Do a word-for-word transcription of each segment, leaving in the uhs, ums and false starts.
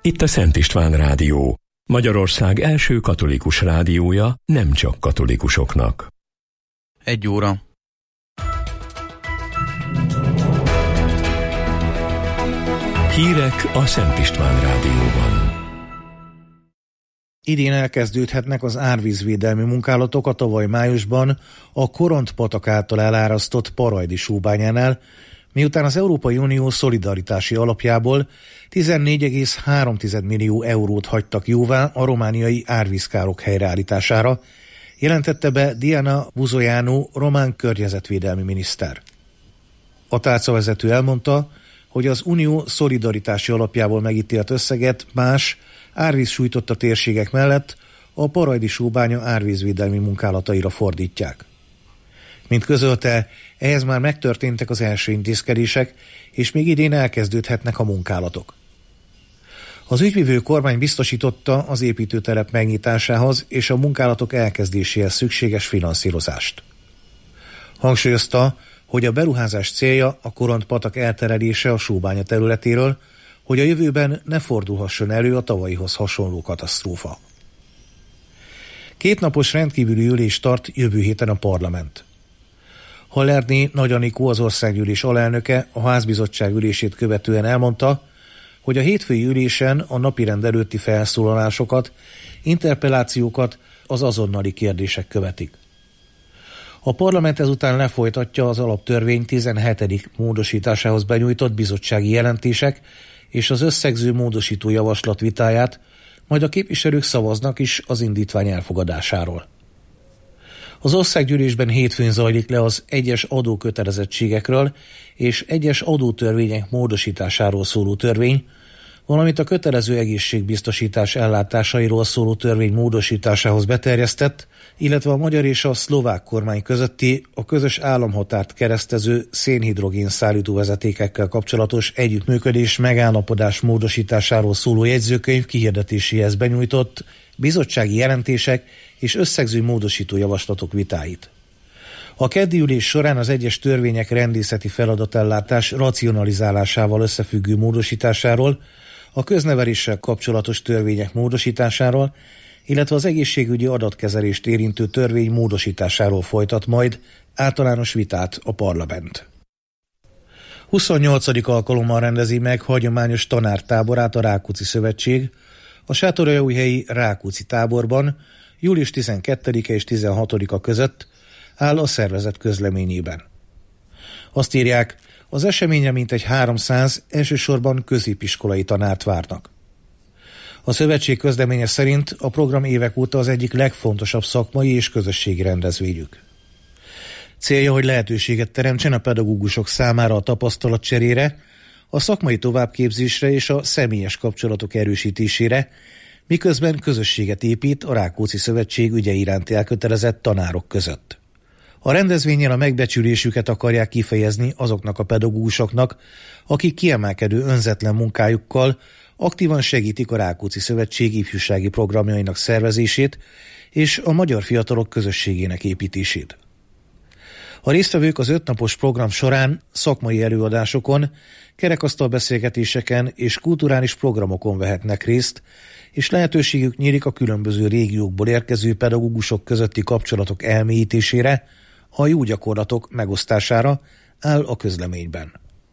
Itt a Szent István Rádió, Magyarország első katolikus rádiója nem csak katolikusoknak. Egy óra. Hírek a Szent István Rádióban. Idén elkezdődhetnek az árvízvédelmi munkálatok a tavaly májusban a Koront-patak által elárasztott Parajdi sóbányánál, miután az Európai Unió szolidaritási alapjából tizennégy egész három millió eurót hagytak jóvá a romániai árvízkárok helyreállítására, jelentette be Diana Buzoianu román környezetvédelmi miniszter. A tárcavezető elmondta, hogy az Unió szolidaritási alapjából megítélt összeget más árvíz sújtotta térségek mellett a Parajdi sóbánya árvízvédelmi munkálataira fordítják. Mint közölte, ehhez már megtörténtek az első intézkedések, és még idén elkezdődhetnek a munkálatok. Az ügyvivő kormány biztosította az építőtelep megnyitásához és a munkálatok elkezdéséhez szükséges finanszírozást. Hangsúlyozta, hogy a beruházás célja a Koront-patak elterelése a sóbánya területéről, hogy a jövőben ne fordulhasson elő a tavalyihoz hasonló katasztrófa. Kétnapos rendkívüli ülést tart jövő héten a parlament. Hallerné Nagy Anikó, az országgyűlés alelnöke a házbizottság ülését követően elmondta, hogy a hétfői ülésen a napirend előtti felszólalásokat, interpellációkat az azonnali kérdések követik. A parlament ezután lefolytatja az alaptörvény tizenhetedik módosításához benyújtott bizottsági jelentések és az összegző módosító javaslat vitáját, majd a képviselők szavaznak is az indítvány elfogadásáról. Az országgyűlésben hétfőn zajlik le az egyes adókötelezettségekről és egyes adótörvények módosításáról szóló törvény, valamint a kötelező egészségbiztosítás ellátásairól szóló törvény módosításához beterjesztett, illetve a magyar és a szlovák kormány közötti a közös államhatárt keresztező szénhidrogén szállító vezetékekkel kapcsolatos együttműködés megállapodás módosításáról szóló jegyzőkönyv kihirdetéséhez benyújtott bizottsági jelentések és összegző módosító javaslatok vitáit. A keddi ülés során az egyes törvények rendészeti feladatellátás racionalizálásával összefüggő módosításáról, a közneveléssel kapcsolatos törvények módosításáról, illetve az egészségügyi adatkezelést érintő törvény módosításáról folytat majd általános vitát a parlament. huszonnyolcadik alkalommal rendezi meg hagyományos tanártáborát a Rákóczi Szövetség a sátoraljaújhelyi Rákóczi táborban július tizenkettedike és tizenhatodika között, áll a szervezet közleményében. Azt írják, az eseményre mintegy háromszáz, elsősorban középiskolai tanárt várnak. A szövetség közleménye szerint a program évek óta az egyik legfontosabb szakmai és közösségi rendezvényük. Célja, hogy lehetőséget teremtsen a pedagógusok számára a tapasztalatcserére, a szakmai továbbképzésre és a személyes kapcsolatok erősítésére, miközben közösséget épít a Rákóczi Szövetség ügye iránti elkötelezett tanárok között. A rendezvényen a megbecsülésüket akarják kifejezni azoknak a pedagógusoknak, akik kiemelkedő önzetlen munkájukkal aktívan segítik a Rákóczi Szövetség ifjúsági programjainak szervezését és a magyar fiatalok közösségének építését. A résztvevők az ötnapos program során szakmai előadásokon, kerekasztal beszélgetéseken és kulturális programokon vehetnek részt, és lehetőségük nyílik a különböző régiókból érkező pedagógusok közötti kapcsolatok elmélyítésére, a jó gyakorlatok megosztására, áll a közleményben.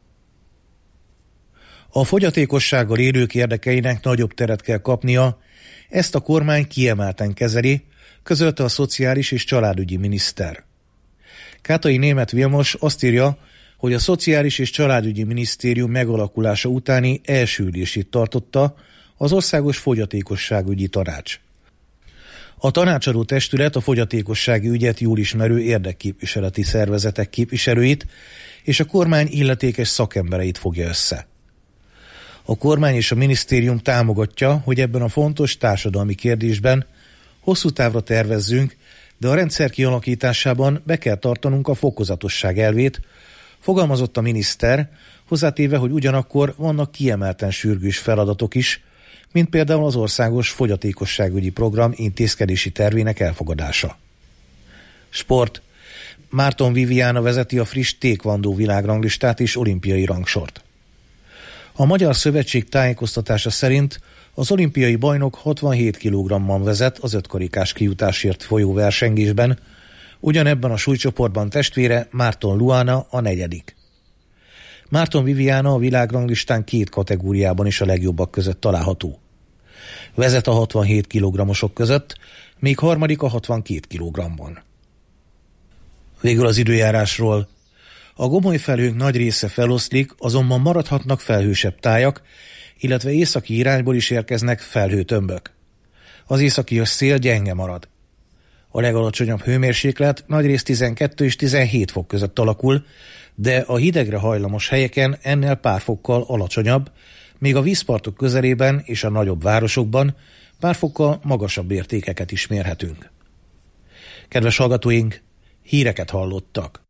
A fogyatékossággal élők érdekeinek nagyobb teret kell kapnia, ezt a kormány kiemelten kezeli, közölte a Szociális és Családügyi miniszter. Kátai Németh Vilmos azt írja, hogy a Szociális és Családügyi Minisztérium megalakulása utáni első ülését tartotta az Országos Fogyatékosságügyi Tanács. A tanácsadó testület a fogyatékossági ügyet jól ismerő érdekképviseleti szervezetek képviselőit és a kormány illetékes szakembereit fogja össze. A kormány és a minisztérium támogatja, hogy ebben a fontos társadalmi kérdésben hosszú távra tervezzünk, de a rendszer kialakításában be kell tartanunk a fokozatosság elvét, fogalmazott a miniszter, hozzátéve, hogy ugyanakkor vannak kiemelten sürgős feladatok is, mint például az Országos Fogyatékosságügyi Program intézkedési tervének elfogadása. Sport. Márton Viviana vezeti a friss taekwondo világranglistát és olimpiai rangsort. A Magyar Szövetség tájékoztatása szerint az olimpiai bajnok hatvanhét kilogramban vezet az ötkarikás kijutásért folyó versengésben, ugyanebben a súlycsoportban testvére Márton Luana a negyedik. Márton Viviana a világranglistán két kategóriában is a legjobbak között található. Vezet a hatvanhét kilogramosok között, még harmadik a hatvankét kilogramban. Végül az időjárásról. A gomoly felhők nagy része feloszlik, azonban maradhatnak felhősebb tájak, illetve északi irányból is érkeznek felhőtömbök. Az északi szél gyenge marad. A legalacsonyabb hőmérséklet nagyrészt tizenkettő és tizenhét fok között alakul, de a hidegre hajlamos helyeken ennél pár fokkal alacsonyabb, míg a vízpartok közelében és a nagyobb városokban pár fokkal magasabb értékeket is mérhetünk. Kedves hallgatóink, híreket hallottak.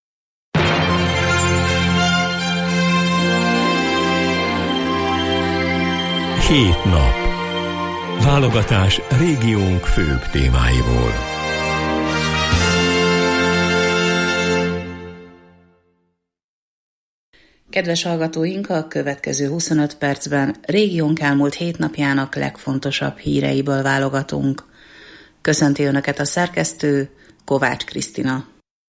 Hét nap. Válogatás régiónk főbb témáiból. Kedves hallgatóink, a következő huszonöt percben régiónk elmúlt hét napjának legfontosabb híreiből válogatunk. Köszönti Önöket a szerkesztő, Kovács Krisztina.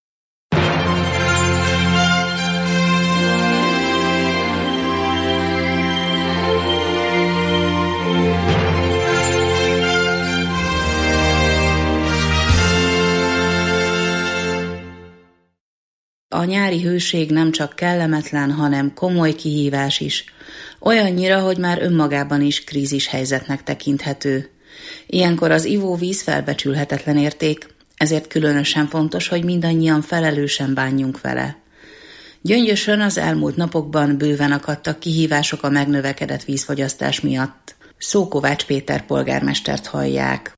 A nyári hőség nem csak kellemetlen, hanem komoly kihívás is. Olyannyira, hogy már önmagában is krízis helyzetnek tekinthető. Ilyenkor az ivóvíz felbecsülhetetlen érték, ezért különösen fontos, hogy mindannyian felelősen bánjunk vele. Gyöngyösön az elmúlt napokban bőven akadtak kihívások a megnövekedett vízfogyasztás miatt. Szókovács Péter polgármestert hallják.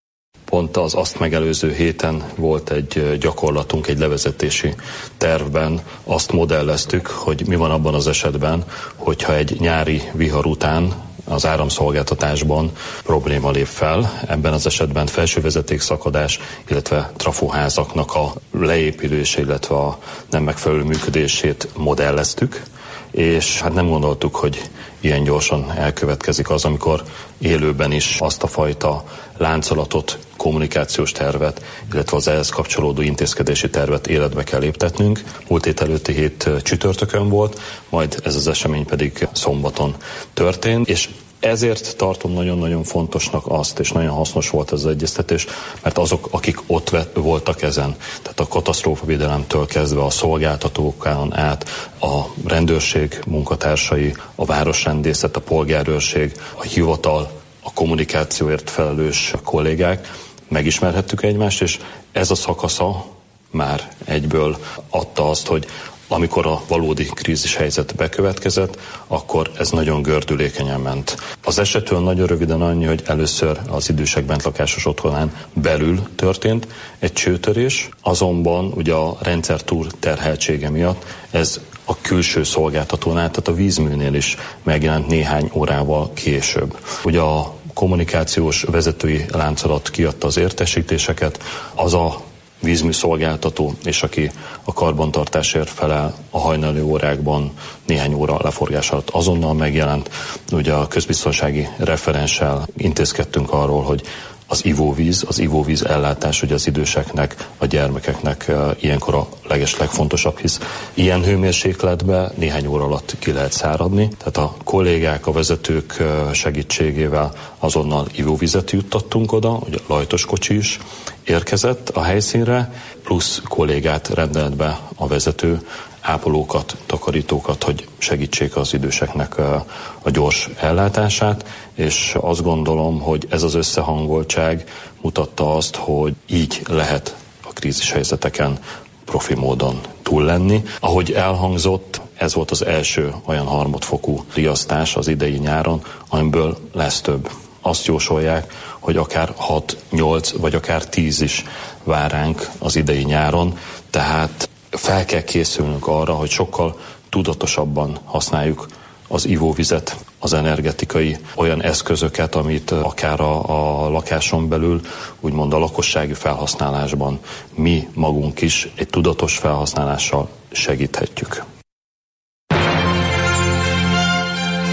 Pont az azt megelőző héten volt egy gyakorlatunk, egy levezetési tervben azt modelleztük, hogy mi van abban az esetben, hogyha egy nyári vihar után az áramszolgáltatásban probléma lép fel. Ebben az esetben felsővezetékszakadás, illetve trafóházaknak a leépülése, illetve a nem megfelelő működését modelleztük, és hát nem gondoltuk, hogy ilyen gyorsan elkövetkezik az, amikor élőben is azt a fajta láncolatot, kommunikációs tervet, illetve az ehhez kapcsolódó intézkedési tervet életbe kell léptetnünk. Múlt hét előtti hét csütörtökön volt, majd ez az esemény pedig szombaton történt, és ezért tartom nagyon-nagyon fontosnak azt, és nagyon hasznos volt ez az egyeztetés, mert azok, akik ott voltak ezen, tehát a katasztrófavédelemtől kezdve a szolgáltatókon át, a rendőrség munkatársai, a városrendészet, a polgárőrség, a hivatal, a kommunikációért felelős kollégák, megismerhettük egymást, és ez a szakasza már egyből adta azt, hogy amikor a valódi krízis helyzet bekövetkezett, akkor ez nagyon gördülékenyen ment. Az esetről nagyon röviden annyi, hogy először az idősek bentlakásos otthonán belül történt egy csőtörés, azonban ugye a rendszer túl terheltsége miatt ez a külső szolgáltatónál, tehát a vízműnél is megjelent néhány órával később. Ugye a kommunikációs vezetői láncolat kiadta az értesítéseket, az a vízműszolgáltató, és aki a karbantartásért felel a hajnali órákban néhány óra leforgás alatt azonnal megjelent. Ugye a közbiztonsági referenssel intézkedtünk arról, hogy az ivóvíz, az ivóvíz ellátás ugye az időseknek, a gyermekeknek uh, ilyenkor a leges legfontosabb, hisz ilyen hőmérsékletben néhány óra alatt ki lehet száradni. Tehát a kollégák, a vezetők uh, segítségével azonnal ivóvizet juttattunk oda, ugye a lajtos kocsi is érkezett a helyszínre, plusz kollégát rendelt be a vezető, ápolókat, takarítókat, hogy segítsék az időseknek a gyors ellátását, és azt gondolom, hogy ez az összehangoltság mutatta azt, hogy így lehet a krízis helyzeteken profi módon túl lenni. Ahogy elhangzott, ez volt az első olyan harmadfokú riasztás az idei nyáron, amiből lesz több. Azt jósolják, hogy akár hat, nyolc vagy akár tíz is vár ránk az idei nyáron, tehát fel kell készülnünk arra, hogy sokkal tudatosabban használjuk az ivóvizet, az energetikai olyan eszközöket, amit akár a, a lakáson belül, úgymond a lakossági felhasználásban mi magunk is egy tudatos felhasználással segíthetjük.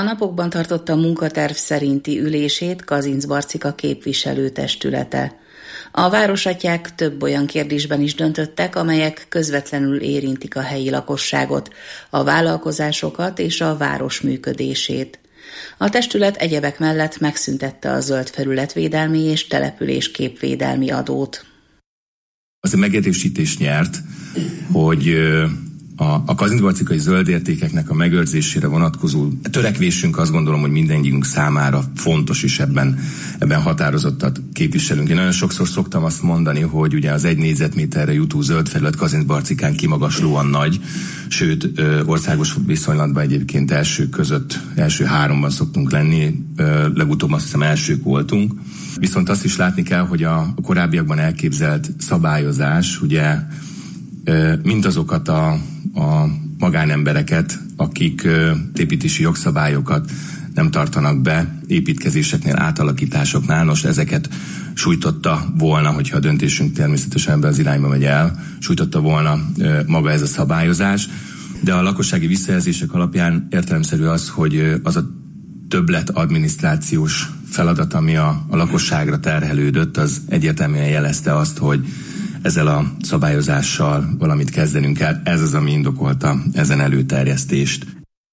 napokban tartotta a munkaterv szerinti ülését Kazincbarcika képviselőtestülete. A városatják több olyan kérdésben is döntöttek, amelyek közvetlenül érintik a helyi lakosságot, a vállalkozásokat és a város működését. A testület egyebek mellett megszüntette a zöld felületvédelmi és településképvédelmi adót. Az a megerősítés nyert, hogy a, a kazincbarcikai zöld értékeknek a megőrzésére vonatkozó törekvésünk, azt gondolom, hogy mindennyiunk számára fontos, és ebben, ebben határozottat képviselünk. Én nagyon sokszor szoktam azt mondani, hogy ugye az egy négyzetméterre jutó zöld felület Kazincbarcikán kimagaslóan nagy, sőt országos viszonylatban egyébként elsők között, első háromban szoktunk lenni, legutóbb azt hiszem elsők voltunk. Viszont azt is látni kell, hogy a korábbiakban elképzelt szabályozás, ugye mindazokat a, a magánembereket, akik építési jogszabályokat nem tartanak be építkezéseknél, átalakításoknál, most ezeket sújtotta volna, hogyha a döntésünk természetesen ebbe az irányba megy el, sújtotta volna maga ez a szabályozás, de a lakossági visszajelzések alapján értelemszerű az, hogy az a többlet adminisztrációs feladat, ami a, a lakosságra terhelődött, az egyértelműen jelezte azt, hogy ezzel a szabályozással valamit kezdenünk kell. Ez az, ami indokolta ezen előterjesztést.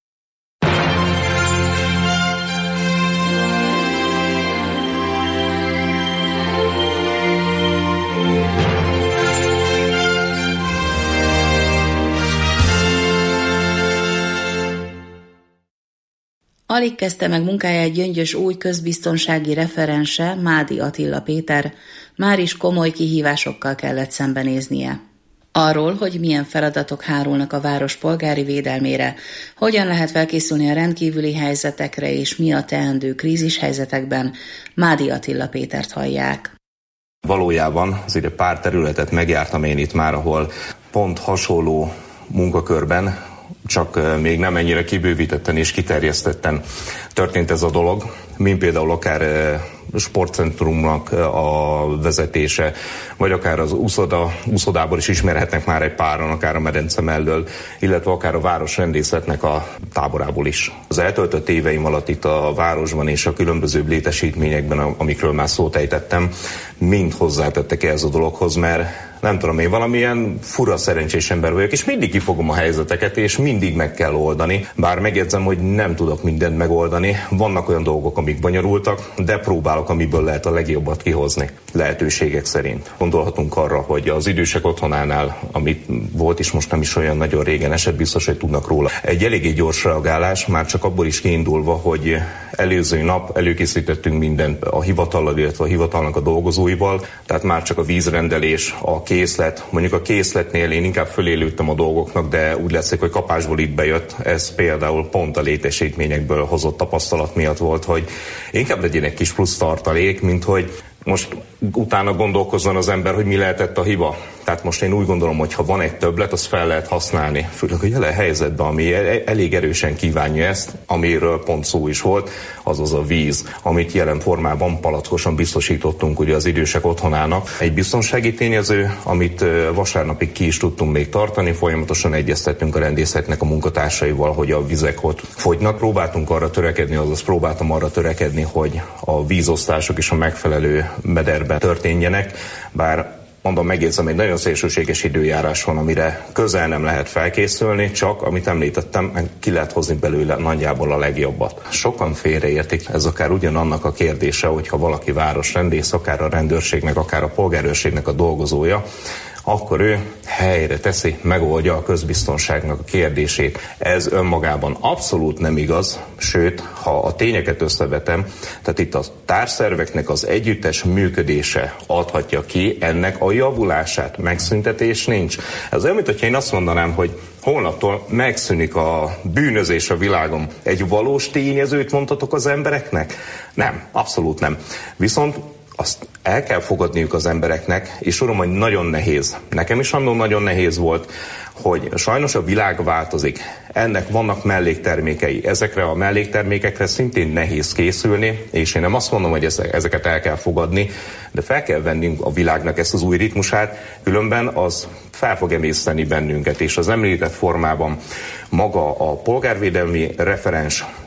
Alig kezdte meg munkáját Gyöngyös új közbiztonsági referense, Mádi Attila Péter, már is komoly kihívásokkal kellett szembenéznie. Arról, hogy milyen feladatok hárulnak a város polgári védelmére, hogyan lehet felkészülni a rendkívüli helyzetekre és mi a teendő krízis helyzetekben, Mádi Attila Pétert hallják. Valójában azért pár területet megjártam én itt már, ahol pont hasonló munkakörben, csak még nem ennyire kibővítetten és kiterjesztetten történt ez a dolog, mint például akár sportcentrumnak a vezetése, vagy akár az úszoda, úszodából is ismerhetnek már egy páran, akár a medence mellől, illetve akár a városrendészetnek a táborából is. Az eltöltött éveim alatt itt a városban és a különböző létesítményekben, amikről már szót ejtettem, mind hozzátettek ehhez a dologhoz, mert nem tudom, én valamilyen fura szerencsés ember vagyok, és mindig kifogom a helyzeteket, és mindig meg kell oldani. Bár megjegyzem, hogy nem tudok mindent megoldani. Vannak olyan dolgok, amik bonyolultak, de próbálok, amiből lehet a legjobbat kihozni, lehetőségek szerint. Gondolhatunk arra, hogy az idősek otthonánál, amit volt is most nem is olyan nagyon régen esett, biztos, hogy tudnak róla. Egy eléggé gyors reagálás, már csak abból is kiindulva, hogy előző nap előkészítettünk mindent a hivatallal, illetve a hivatalnak a dolgozóival, tehát már csak a vízrendelés, a készlet, mondjuk a készletnél én inkább fölélődtem a dolgoknak, de úgy látszik, hogy kapásból itt bejött. Ez például pont a létesítményekből hozott tapasztalat miatt volt, hogy inkább legyen egy kis plusz tartalék, mint hogy most utána gondolkozzon az ember, hogy mi lehetett a hiba. Tehát most én úgy gondolom, hogy ha van egy többlet, azt fel lehet használni. Főleg a jelen helyzetben, ami elég erősen kívánja ezt, amiről pont szó is volt, azaz a víz, amit jelen formában palackosan biztosítottunk ugye az idősek otthonának. Egy biztonsági tényező, amit vasárnapig ki is tudtunk még tartani, folyamatosan egyeztettünk a rendészetnek a munkatársaival, hogy a vizek ott fogynak. Próbáltunk arra törekedni, azaz próbáltam arra törekedni, hogy a vízosztások is a megfelelő mederben történjenek, bár mondom, megjegyzem, egy nagyon szélsőséges időjárás van, amire közel nem lehet felkészülni, csak, amit említettem, ki lehet hozni belőle nagyjából a legjobbat. Sokan félreértik, ez akár ugyanannak a kérdése, hogyha valaki városrendész, akár a rendőrségnek, akár a polgárőrségnek a dolgozója, akkor ő helyre teszi, megoldja a közbiztonságnak a kérdését. Ez önmagában abszolút nem igaz, sőt, ha a tényeket összevetem, tehát itt a társszerveknek az együttes működése adhatja ki ennek a javulását, megszüntetés nincs. Ez olyan, mint hogyha én azt mondanám, hogy holnaptól megszűnik a bűnözés a világon. Egy valós tényezőt mondhatok az embereknek? Nem, abszolút nem. Viszont azt el kell fogadniuk az embereknek, és tudom, hogy nagyon nehéz. Nekem is annól nagyon nehéz volt, hogy sajnos a világ változik. Ennek vannak melléktermékei. Ezekre a melléktermékekre szintén nehéz készülni, és én nem azt mondom, hogy ezeket el kell fogadni, de fel kell vennünk a világnak ezt az új ritmusát, különben az fel fog emészteni bennünket, és az említett formában maga a polgárvédelmi referens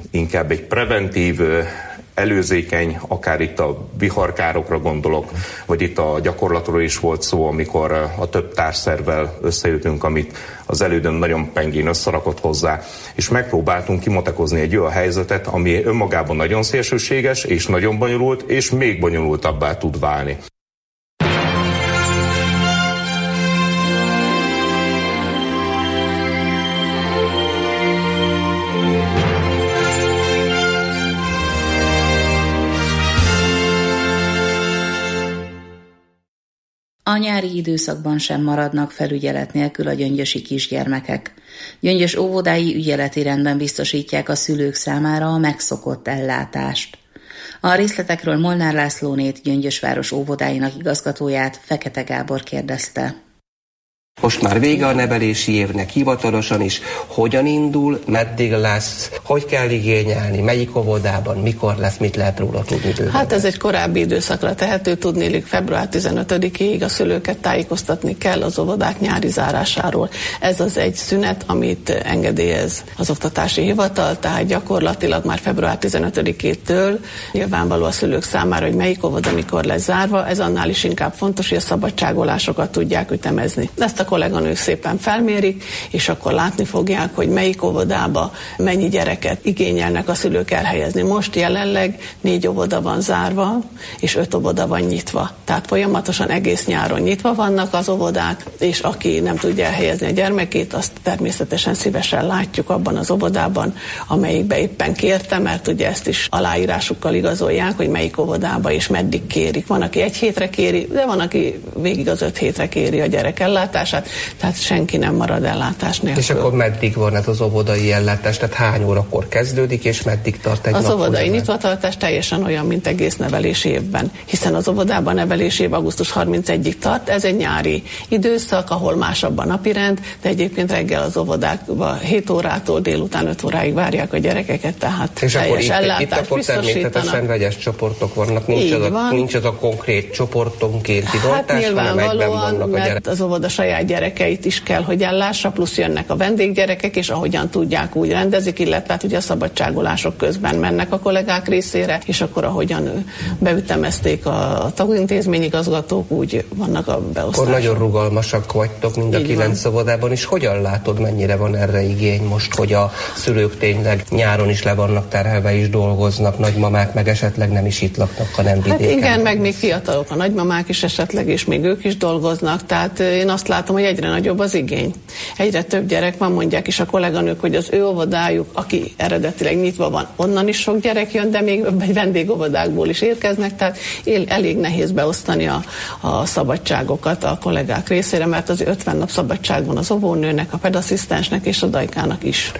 inkább egy preventív, előzékeny, akár itt a viharkárokra gondolok, vagy itt a gyakorlatról is volt szó, amikor a több társszervvel összejöttünk, amit az elődön nagyon pengén összerakott hozzá, és megpróbáltunk kimotekozni egy olyan helyzetet, ami önmagában nagyon szélsőséges, és nagyon bonyolult, és még bonyolultabbá tud válni. A nyári időszakban sem maradnak felügyelet nélkül a gyöngyösi kisgyermekek. Gyöngyös óvodái ügyeleti rendben biztosítják a szülők számára a megszokott ellátást. A részletekről Molnár Lászlónét, Gyöngyösváros óvodáinak igazgatóját, Fekete Gábor kérdezte. Most már vége a nevelési évnek hivatalosan is. Hogyan indul, meddig lesz, hogy kell igényelni, melyik óvodában, mikor lesz, mit lehet róla tudni bőven? Hát ez egy korábbi időszakra tehető, tudnélik február tizenötödikéig a szülőket tájékoztatni kell az óvodák nyári zárásáról. Ez az egy szünet, amit engedélyez az oktatási hivatal, tehát gyakorlatilag már február tizenötödikétől nyilvánvaló a szülők számára, hogy melyik óvoda mikor lesz zárva. Ez annál is inkább fontos, hogy a szabadságolásokat tudják ütemezni. Ezt a kolléganők szépen felmérik, és akkor látni fogják, hogy melyik óvodába mennyi gyereket igényelnek a szülők elhelyezni. Most jelenleg négy óvoda van zárva, és öt óvoda van nyitva. Tehát folyamatosan egész nyáron nyitva vannak az óvodák, és aki nem tudja elhelyezni a gyermekét, azt természetesen szívesen látjuk abban az óvodában, amelyikbe éppen kérte, mert ugye ezt is aláírásukkal igazolják, hogy melyik óvodába és meddig kérik. Van, aki egy hétre kéri, de van, aki végig az öt hétre kéri a gyerekellátását, tehát senki nem marad ellátás nélkül. És akkor meddig van ez az óvodai ellátás? Tehát hány órakor kezdődik, és meddig tart egy az nap? Az óvodai nyitvatartás teljesen olyan, mint egész nevelési évben, hiszen az óvodában nevelési év augusztus harmincegyedikéig tart. Ez egy nyári időszak, ahol másabb a napirend, de egyébként reggel az óvodákban hét órától délután öt óráig várják a gyerekeket, tehát és teljes akkor ellátást itt, itt akkor természetesen vegyes csoportok vannak, nincs az, a, nincs az a konkrét csoportonkénti hát oltás, hanem egyben vannak a gyerek. Az óvoda saját gyerekeit is kell, hogy ellássa, plusz jönnek a vendéggyerekek, és ahogyan tudják, úgy rendezik, illetve hát ugye a szabadságolások közben mennek a kollégák részére, és akkor ahogyan beütemezték a tagintézményigazgatók, úgy vannak a beosztások. Akkor nagyon rugalmasak vagytok mind a kilenc óvodában, és hogyan látod, mennyire van erre igény most, hogy a szülők tényleg nyáron is le vannak terhelve, is dolgoznak, nagymamák meg esetleg nem is itt laknak, hanem vidéken? Hát igen, meg még fiatalok a nagymamák is esetleg, és még ők is dolgoznak, tehát én azt látom, hogy egyre nagyobb az igény. Egyre több gyerek van, mondják is a kolléganők, hogy az ő óvodájuk, aki eredetileg nyitva van, onnan is sok gyerek jön, de még vendégóvodákból is érkeznek, tehát elég nehéz beosztani a, a szabadságokat a kollégák részére, mert az ötven nap szabadság van az óvónőnek, a pedasszisztensnek és a dajkának is.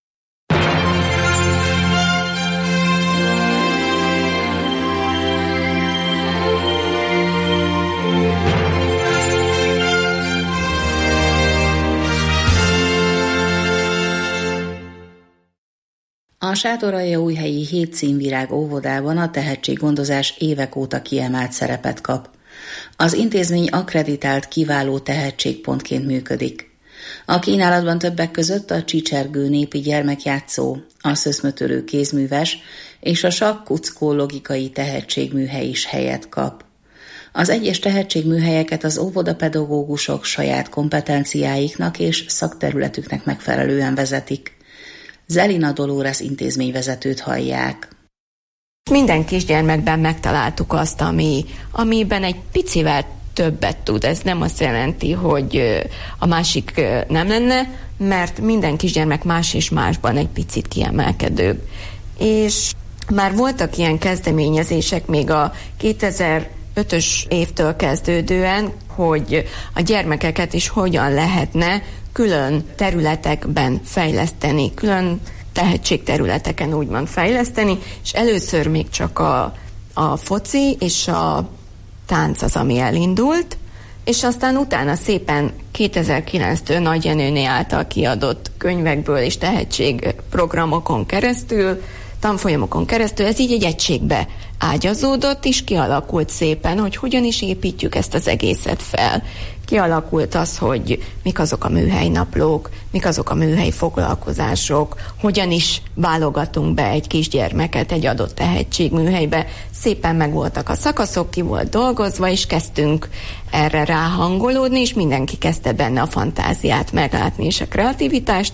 A Sátoraljaújhelyi hét színvirág óvodában a tehetséggondozás évek óta kiemelt szerepet kap. Az intézmény akkreditált kiváló tehetségpontként működik. A kínálatban többek között a csicsergő népi gyermekjátszó, a szöszmötörő kézműves és a sakkuckó logikai tehetségműhely is helyet kap. Az egyes tehetségműhelyeket az óvodapedagógusok saját kompetenciáiknak és szakterületüknek megfelelően vezetik. Zelina Dolores intézményvezetőt hallják. Minden kisgyermekben megtaláltuk azt, ami, amiben egy picivel többet tud. Ez nem azt jelenti, hogy a másik nem lenne, mert minden kisgyermek más és másban egy picit kiemelkedőbb. És már voltak ilyen kezdeményezések még a kétezer-ötös évtől kezdődően, hogy a gyermekeket is hogyan lehetne külön területekben fejleszteni, külön tehetségterületeken úgymond fejleszteni, és először még csak a, a foci és a tánc az, ami elindult, és aztán utána szépen kétezer-kilenctől Nagy Jenőné által kiadott könyvekből és tehetségprogramokon keresztül tanfolyamokon keresztül ez így egy egységbe ágyazódott, és kialakult szépen, hogy hogyan is építjük ezt az egészet fel. Kialakult az, hogy mik azok a műhelynaplók, mik azok a műhelyi foglalkozások, hogyan is válogatunk be egy kisgyermeket egy adott tehetségműhelybe. Szépen megvoltak a szakaszok, ki volt dolgozva, és kezdtünk erre ráhangolódni, és mindenki kezdte benne a fantáziát meglátni, és a kreativitást,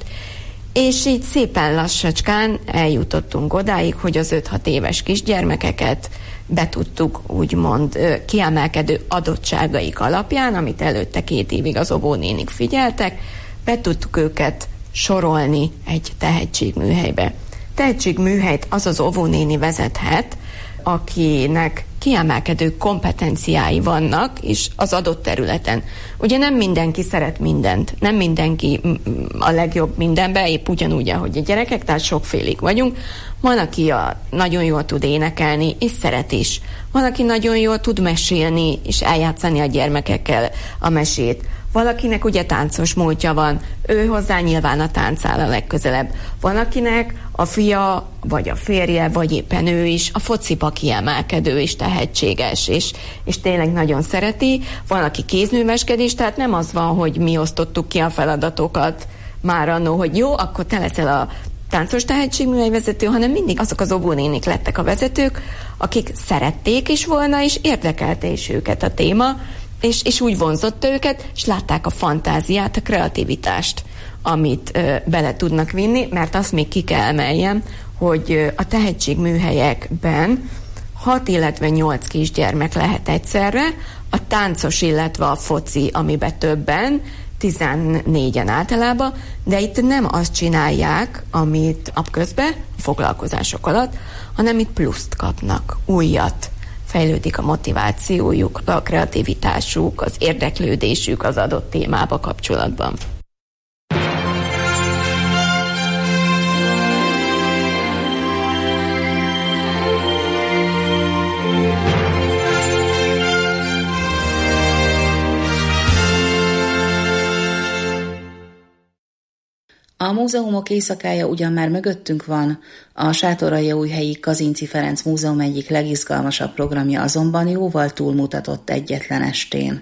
és így szépen lassacskán eljutottunk odáig, hogy az öt-hat éves kisgyermekeket be tudtuk úgymond kiemelkedő adottságaik alapján, amit előtte két évig az óvónénik figyeltek, be tudtuk őket sorolni egy tehetségműhelybe. Tehetségműhelyt az az óvónéni vezethet, akinek kiemelkedő kompetenciái vannak, és az adott területen. Ugye nem mindenki szeret mindent, nem mindenki a legjobb mindenben, épp ugyanúgy, ahogy a gyerekek, tehát sokfélék vagyunk. Van, aki a, nagyon jól tud énekelni, és szeret is. Van, aki nagyon jól tud mesélni, és eljátszani a gyermekekkel a mesét. Valakinek ugye táncos múltja van, ő hozzá nyilván a tánc áll a legközelebb. Van, akinek a fia, vagy a férje, vagy éppen ő is a fociba kiemelkedő és tehetséges, és, és tényleg nagyon szereti. Van, aki kézműveskedés, tehát nem az van, hogy mi osztottuk ki a feladatokat már annó, hogy jó, akkor te leszel a táncos tehetségműhelyvezető, hanem mindig azok az óvónénik lettek a vezetők, akik szerették is volna, és érdekelte is őket a téma, és, és úgy vonzotta őket, és látták a fantáziát, a kreativitást, amit ö, bele tudnak vinni, mert azt még ki kell emeljem, hogy ö, a tehetségműhelyekben hat, illetve nyolc kisgyermek lehet egyszerre, a táncos, illetve a foci, amiben többen, tizennégyen általában, de itt nem azt csinálják, amit napközben, a foglalkozások alatt, hanem itt pluszt kapnak, újat. Fejlődik a motivációjuk, a kreativitásuk, az érdeklődésük az adott témába kapcsolatban. A múzeumok éjszakája ugyan már mögöttünk van, a sátoraljaújhelyi Kazinczy Ferenc Múzeum egyik legizgalmasabb programja azonban jóval túlmutatott egyetlen estén.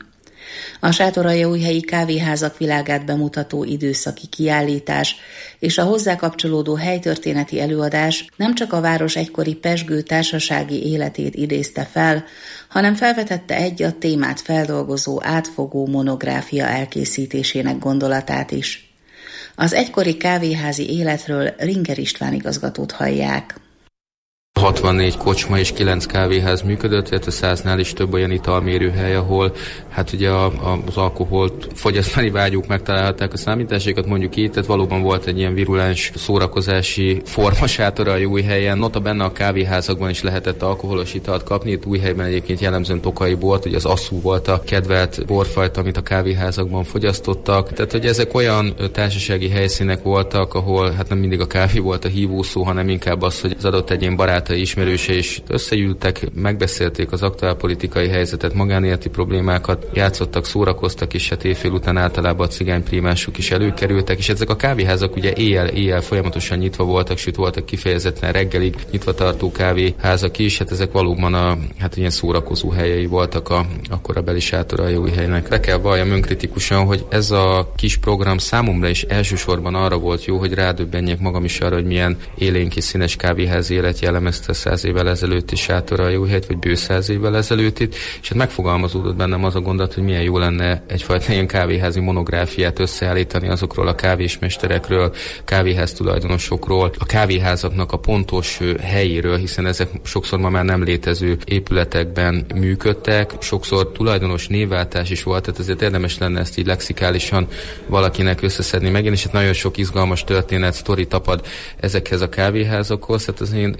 A sátoraljaújhelyi kávéházak világát bemutató időszaki kiállítás és a hozzá kapcsolódó helytörténeti előadás nem csak a város egykori pezsgő társasági életét idézte fel, hanem felvetette egy a témát feldolgozó átfogó monográfia elkészítésének gondolatát is. Az egykori kávéházi életről Ringer István igazgatót hallják. hatvannégy kocsma és kilenc kávéház működött, illetve száznál is több olyan italmérőhely, ahol hát ugye a, a, az alkoholt fogyasztani vágyók megtalálhatták a számításaikat, mondjuk így, tehát valóban volt egy ilyen virulens szórakozási forma Sátoraljaújhelyen. Nota benne a kávéházakban is lehetett alkoholos italt kapni, itt Újhelyben egyébként jellemzően tokai volt, ugye az asszú volt a kedvelt borfajta, amit a kávéházakban fogyasztottak. Tehát, hogy ezek olyan társasági helyszínek voltak, ahol hát nem mindig a kávé volt a hívószó, hanem inkább az, hogy az adott egyén barátai, ismerőse is összeültek, megbeszélték az aktuál politikai helyzetet, magánéleti problémákat, játszottak, szórakoztak, és hát éjfél után általában a cigányprímások is előkerültek, és ezek a kávéházak ugye éjjel, éjjel folyamatosan nyitva voltak, sőt voltak kifejezetten reggelig nyitva tartó kávéházak is, hát ezek valóban a hát ilyen szórakozó helyei voltak a akkorabeli Sátoraljaújhelynek. Le kell valljam önkritikusan, hogy ez a kis program számomra is elsősorban arra volt jó, hogy rádöbbenjek magam is arra, hogy milyen élénk és színes kávéházi élet jellemezte száz évvel ezelőtt is Sátoraljaújhelyt, vagy bő száz évvel ezelőtt itt, és hát megfogalmazódott bennem az a gondolat, hogy milyen jó lenne egyfajta ilyen kávéházi monográfiát összeállítani azokról a kávésmesterekről, kávéház tulajdonosokról, a kávéházaknak a pontos helyéről, hiszen ezek sokszor ma már nem létező épületekben működtek, sokszor tulajdonos névváltás is volt, tehát ezért érdemes lenne ezt így lexikálisan valakinek összeszedni megint, és hát nagyon sok izgalmas történet, sztori tapad ezekhez a kávéházakhoz, tehát az én, az én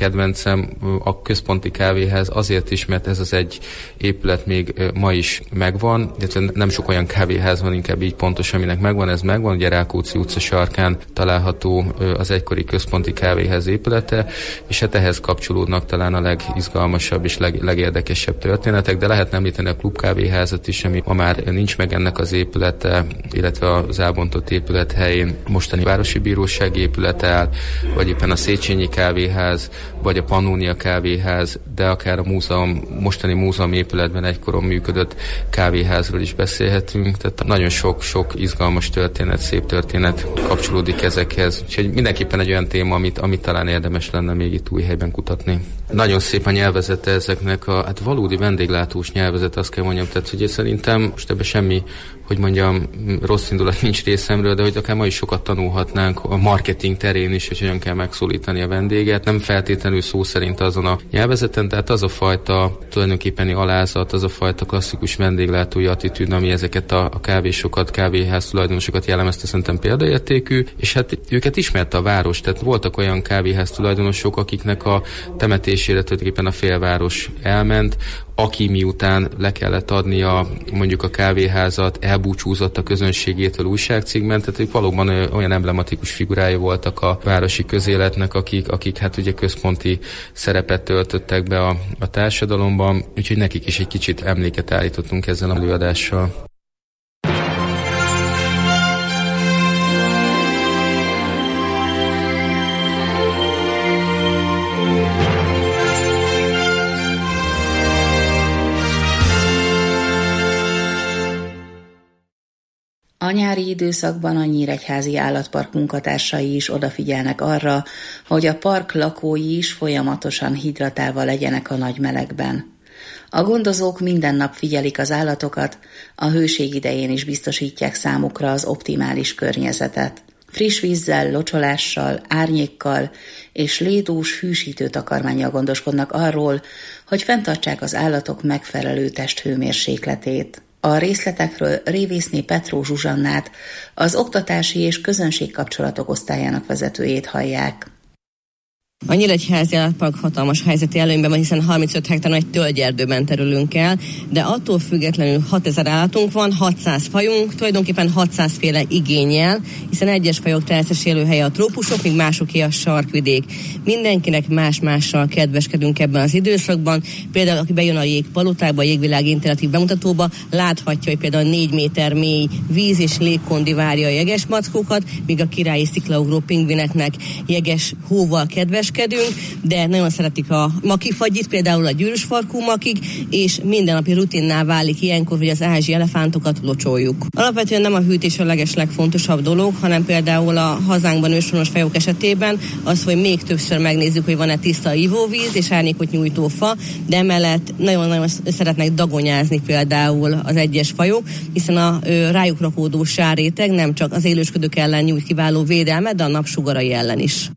kedvencem a központi kávéház azért is, mert ez az egy épület még ma is megvan, illetve nem sok olyan kávéház van, inkább így pontos, aminek megvan, ez megvan, ugye Rákóczi utca sarkán található az egykori központi kávéház épülete, és hát ehhez kapcsolódnak talán a legizgalmasabb és leg, legérdekesebb történetek, de lehetne említeni a klubkávéházat is, ami ma már nincs meg ennek az épülete, illetve az elbontott épület helyén mostani Városi Bíróság épülete áll, vagy éppen a Széchenyi kávéház, vagy a Pannonia kávéház, de akár a múzeum, mostani múzeum épületben egykoron működött kávéházról is beszélhetünk, tehát nagyon sok-sok izgalmas történet, szép történet kapcsolódik ezekhez, úgyhogy mindenképpen egy olyan téma, amit, amit talán érdemes lenne még itt Újhelyben kutatni. Nagyon szép a nyelvezete ezeknek a hát valódi vendéglátós nyelvezet, azt kell mondjam, tehát hogy szerintem most ebben semmi, hogy mondjam, rossz indulat nincs részemről, de hogy akár ma is sokat tanulhatnánk a marketing terén is, hogy hogyan kell megszólítani a vendéget. Nem feltétlenül szó szerint azon a nyelvezeten, tehát az a fajta tulajdonképpeni alázat, az a fajta klasszikus vendéglátói attitűd, ami ezeket a, a kávésokat, kávéház tulajdonosokat jellemezte, szerintem példaértékű, és hát őket ismerte a város, tehát voltak olyan kávéház tulajdonosok, akiknek a temetésére tulajdonképpen a félváros elment, aki miután le kellett adnia mondjuk a kávéházat, elbúcsúzott a közönségétől újságcikkben, tehát ők valóban olyan emblematikus figurája voltak a városi közéletnek, akik, akik hát ugye központi szerepet töltöttek be a, a társadalomban, úgyhogy nekik is egy kicsit emléket állítottunk ezzel a előadással. A nyári időszakban a Nyíregyházi Állatpark munkatársai is odafigyelnek arra, hogy a park lakói is folyamatosan hidratálva legyenek a nagy melegben. A gondozók minden nap figyelik az állatokat, a hőség idején is biztosítják számukra az optimális környezetet. Friss vízzel, locsolással, árnyékkal és lédús hűsítő takarmánnyal gondoskodnak arról, hogy fenntartsák az állatok megfelelő testhőmérsékletét. A részletekről Révészné Petró Zsuzsannát, az Oktatási és Közönségkapcsolatok osztályának vezetőjét hallják. A Nyíregyházi Állatpark hatalmas helyzeti előnyben van, hiszen harmincöt hektár nagy tölgyerdőben terülünk el, de attól függetlenül hatezer állatunk van, hatszáz fajunk, tulajdonképpen hatszáz féle igénnyel, hiszen egyes fajok természetes élőhelye a trópusok, míg másoké a sarkvidék. Mindenkinek más-mással kedveskedünk ebben az időszakban. Például, aki bejön a jégpalotába, a Jégvilág interaktív bemutatóba, láthatja, hogy például négy méter mély víz és légkondi várja a jeges mackókat, míg a királyi sziklaugró pingvineknek jeges hóval kedves, de nagyon szeretik a makifagyit, például a gyűrűsfarkú makig, és mindennapi rutinná válik ilyenkor, hogy az ázsiai elefántokat locsoljuk. Alapvetően nem a hűtés a leges legfontosabb dolog, hanem például a hazánkban őshonos fajok esetében az, hogy még többször megnézzük, hogy van-e tiszta ivóvíz és árnyékot nyújtó fa, de emellett nagyon-nagyon szeretnek dagonyázni például az egyes fajok, hiszen a ö, rájuk rakódó sárréteg nem csak az élősködők ellen nyújt kiváló védelmet, de a napsugarai ellen is.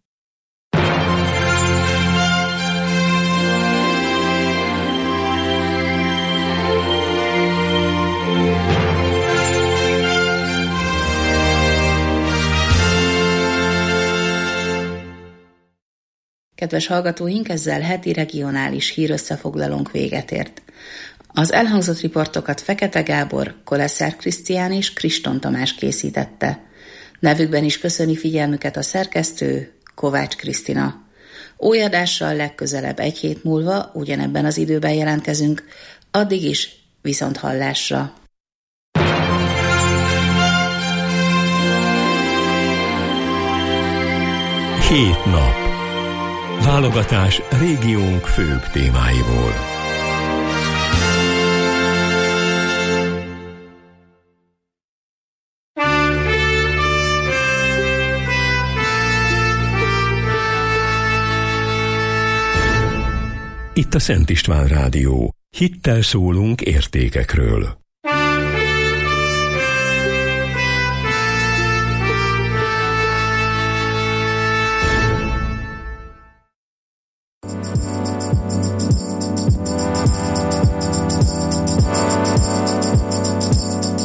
Kedves hallgatóink, ezzel heti regionális hírösszefoglalónk véget ért. Az elhangzott riportokat Fekete Gábor, Koleszer Krisztián és Kriston Tamás készítette. Nevükben is köszöni figyelmüket a szerkesztő, Kovács Krisztina. Új adással legközelebb egy hét múlva ugyanebben az időben jelentkezünk, addig is viszont hallásra. Hét nap. Válogatás régiónk főbb témáiból. Itt a Szent István Rádió. Hittel szólunk értékekről.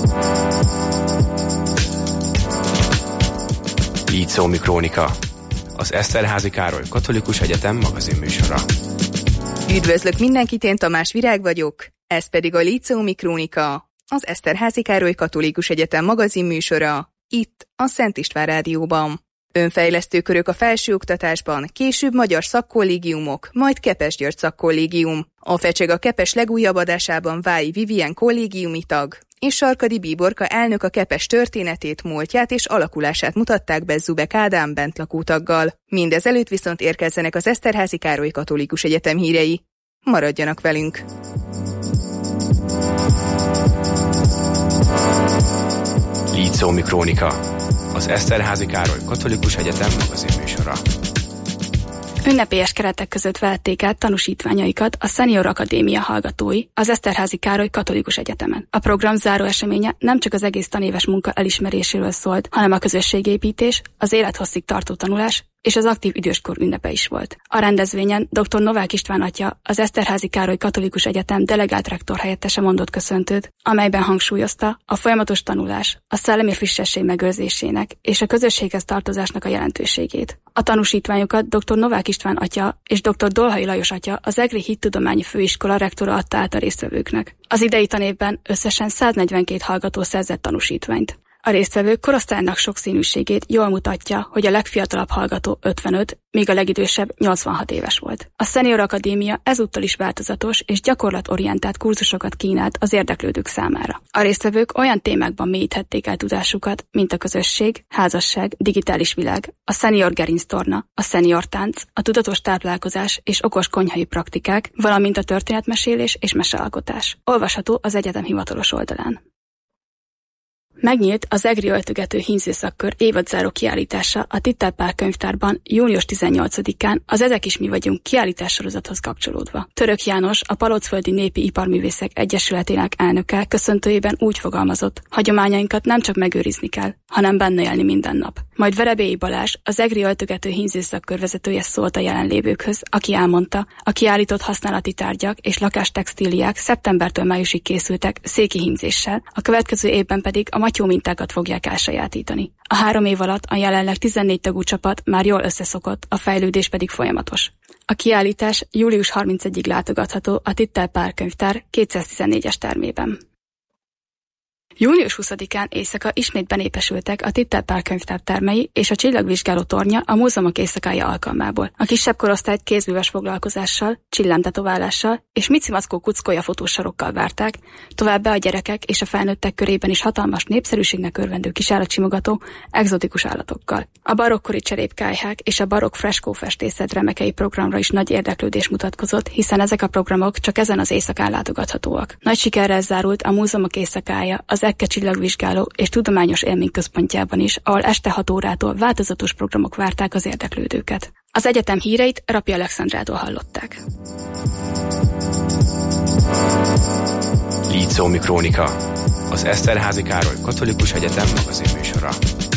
Líceumi Krónika. az Eszterházy Károly Katolikus Egyetem magazinműsora. Üdvözlök mindenkit, én Tamás Virág vagyok, ez pedig a Líceumi Krónika, az Eszterházy Károly Katolikus Egyetem magazinműsora, itt a Szent István Rádióban. Önfejlesztő körök a felsőoktatásban, később magyar szakkollégiumok, majd Kepes-György szakkollégium. A fecseg a Kepes legújabb adásában Vályi Vivien kollégiumi tag, és Sarkadi Bíborka elnök a Kepes történetét, múltját és alakulását mutatták be Zubek Ádám bentlakó taggal. Mindezelőtt viszont érkezzenek az Eszterházy Károly Katolikus Egyetem hírei. Maradjanak velünk! Líceumi Krónika, az Eszterházy Károly Katolikus Egyetem magazinműsora. Ünnepélyes keretek között vették át tanúsítványaikat a Senior Akadémia hallgatói az Eszterházy Károly Katolikus Egyetemen. A program záró eseménye nem csak az egész tanéves munka elismeréséről szólt, hanem a közösségépítés, az élethosszig tartó tanulás és az aktív időskor ünnepe is volt. A rendezvényen dr. Novák István atya, az Eszterházy Károly Katolikus Egyetem delegált rektor helyettese mondott köszöntőt, amelyben hangsúlyozta a folyamatos tanulás, a szellemi frissesség megőrzésének és a közösséghez tartozásnak a jelentőségét. A tanúsítványokat dr. Novák István atya és dr. Dolhai Lajos atya, az Egri Hittudományi Főiskola rektora adta át a résztvevőknek. Az idei tanévben összesen száznegyvenkét hallgató szerzett tanúsítványt. A résztvevők korosztályának sokszínűségét jól mutatja, hogy a legfiatalabb hallgató ötvenöt, míg a legidősebb nyolcvanhat éves volt. A Senior Akadémia ezúttal is változatos és gyakorlatorientált kurzusokat kínált az érdeklődők számára. A résztvevők olyan témákban mélyíthették el tudásukat, mint a közösség, házasság, digitális világ, a senior gerinctorna, a senior tánc, a tudatos táplálkozás és okos konyhai praktikák, valamint a történetmesélés és mesealkotás. Olvasható az egyetem hivatalos oldalán. Megnyílt az Egri Öltögető hímzőszakkör évadzáró kiállítása a Tittelpál könyvtárban június tizennyolcadikán az Ezek is mi vagyunk kiállítássorozathoz kapcsolódva. Török János, a Palocföldi Népi Iparművészek Egyesületének elnöke köszöntőjében úgy fogalmazott, hagyományainkat nem csak megőrizni kell, hanem benne élni minden nap. Majd Verebélyi Balázs, az Egri Öltögető hímzőszakkör vezetője szólt a jelenlévőkhöz, aki elmondta, a kiállított használati tárgyak és lakástextíliák szeptembertől májusig készültek széki hímzéssel, a következő évben pedig a matyó mintákat fogják elsajátítani. A három év alatt a jelenleg tizennégy tagú csapat már jól összeszokott, a fejlődés pedig folyamatos. A kiállítás július harmincadikáig látogatható a Tittelpál könyvtár kétszáztizennégyes termében. június huszadikán éjszaka ismét benépesültek a Tittelpál könyvtár termei és a csillagvizsgáló tornya a múzeumok éjszakája alkalmából. A kisebb korosztályt kézműves foglalkozással, csillámtetoválással és micimackó kuckója fotósarokkal várták, továbbá a gyerekek és a felnőttek körében is hatalmas népszerűségnek örvendő kisállatsimogató, egzotikus állatokkal. A barokkori cserépkályhák és a barokk freskófestészet remekei programra is nagy érdeklődés mutatkozott, hiszen ezek a programok csak ezen az éjszakán látogathatóak. Nagy sikerrel zárult a múzeumok éjszakája az Ekke csillagvizsgáló és tudományos élményközpontjában is, ahol este hat órától változatos programok várták az érdeklődőket. Az egyetem híreit Rapi Alexandrától hallották. Líceumi Krónika, az Eszterházy Károly Katolikus Egyetem magazinműsora.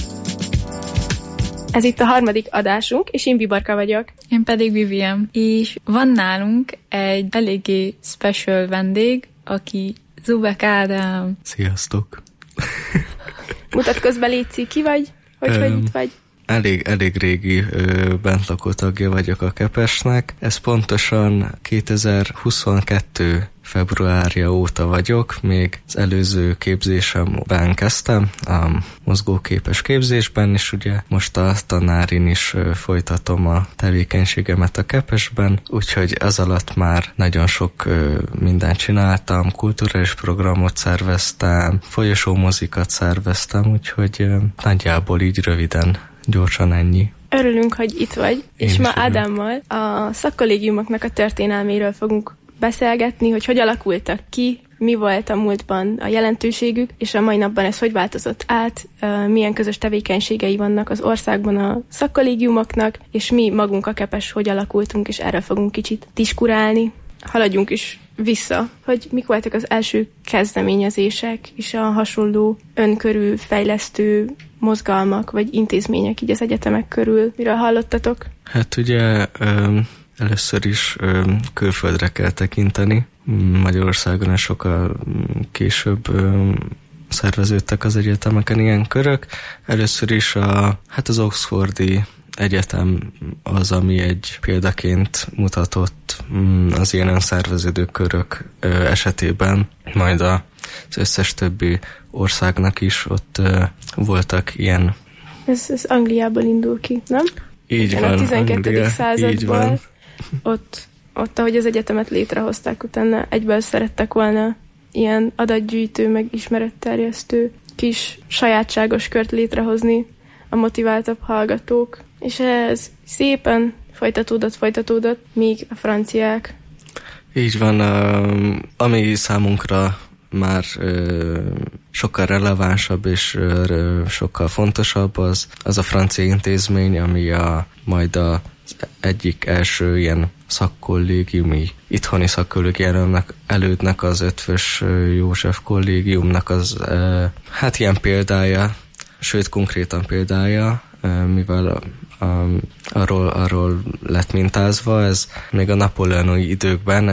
Ez itt a harmadik adásunk, és én Bíborka vagyok. Én pedig Vivien. És van nálunk egy eléggé special vendég, aki Zubek Ádám. Sziasztok! Mutatkozz be, Léci, ki vagy? Hogy, um, hogy itt vagy? Elég, elég régi ö, bentlakó tagja vagyok a Kepesnek. Ez pontosan kétezer-huszonkettő februárja óta vagyok, még az előző képzésemben kezdtem, a mozgóképes képzésben, és ugye most a tanárin is folytatom a tevékenységemet a Kepesben, úgyhogy ez alatt már nagyon sok mindent csináltam, kulturális programot szerveztem, folyosómozikat szerveztem, úgyhogy nagyjából így röviden, gyorsan ennyi. Örülünk, hogy itt vagy, Én és ma örülök. Ádámmal a szakkollégiumoknak a történelméről fogunk beszélgetni, hogy hogy alakultak ki, mi volt a múltban a jelentőségük, és a mai napban ez hogy változott át, milyen közös tevékenységei vannak az országban a szakkollégiumoknak, és mi magunk a Kepes hogy alakultunk, és erről fogunk kicsit diskurálni. Haladjunk is vissza, hogy mik voltak az első kezdeményezések és a hasonló önkörül fejlesztő mozgalmak vagy intézmények így az egyetemek körül. Miről hallottatok? Hát ugye öm, először is öm, külföldre kell tekinteni. Magyarországon is sokkal később öm, szerveződtek az egyetemeken ilyen körök. Először is a, hát az oxfordi egyetem az, ami egy példaként mutatott az ilyen önszerveződő körök esetében, majd az összes többi országnak is ott voltak ilyen. Ez, ez Angliából indul ki, nem? Így Én van, a tizenkettedik Anglia, században így van. Ott, ott, ahogy az egyetemet létrehozták, utána egyből szerettek volna ilyen adatgyűjtő, meg ismeretterjesztő kis sajátságos kört létrehozni a motiváltabb hallgatók, és ez szépen folytatódott, folytatódott, míg a franciák. Így van, ami számunkra már sokkal relevánsabb és sokkal fontosabb, az, az a francia intézmény, ami a, majd az egyik első ilyen szakkollégiumi, itthoni szakkollégiumnak elődnek az Eötvös József kollégiumnak az hát ilyen példája, sőt konkrétan példája, mivel a, a, arról, arról lett mintázva, ez még a napóleoni időkben,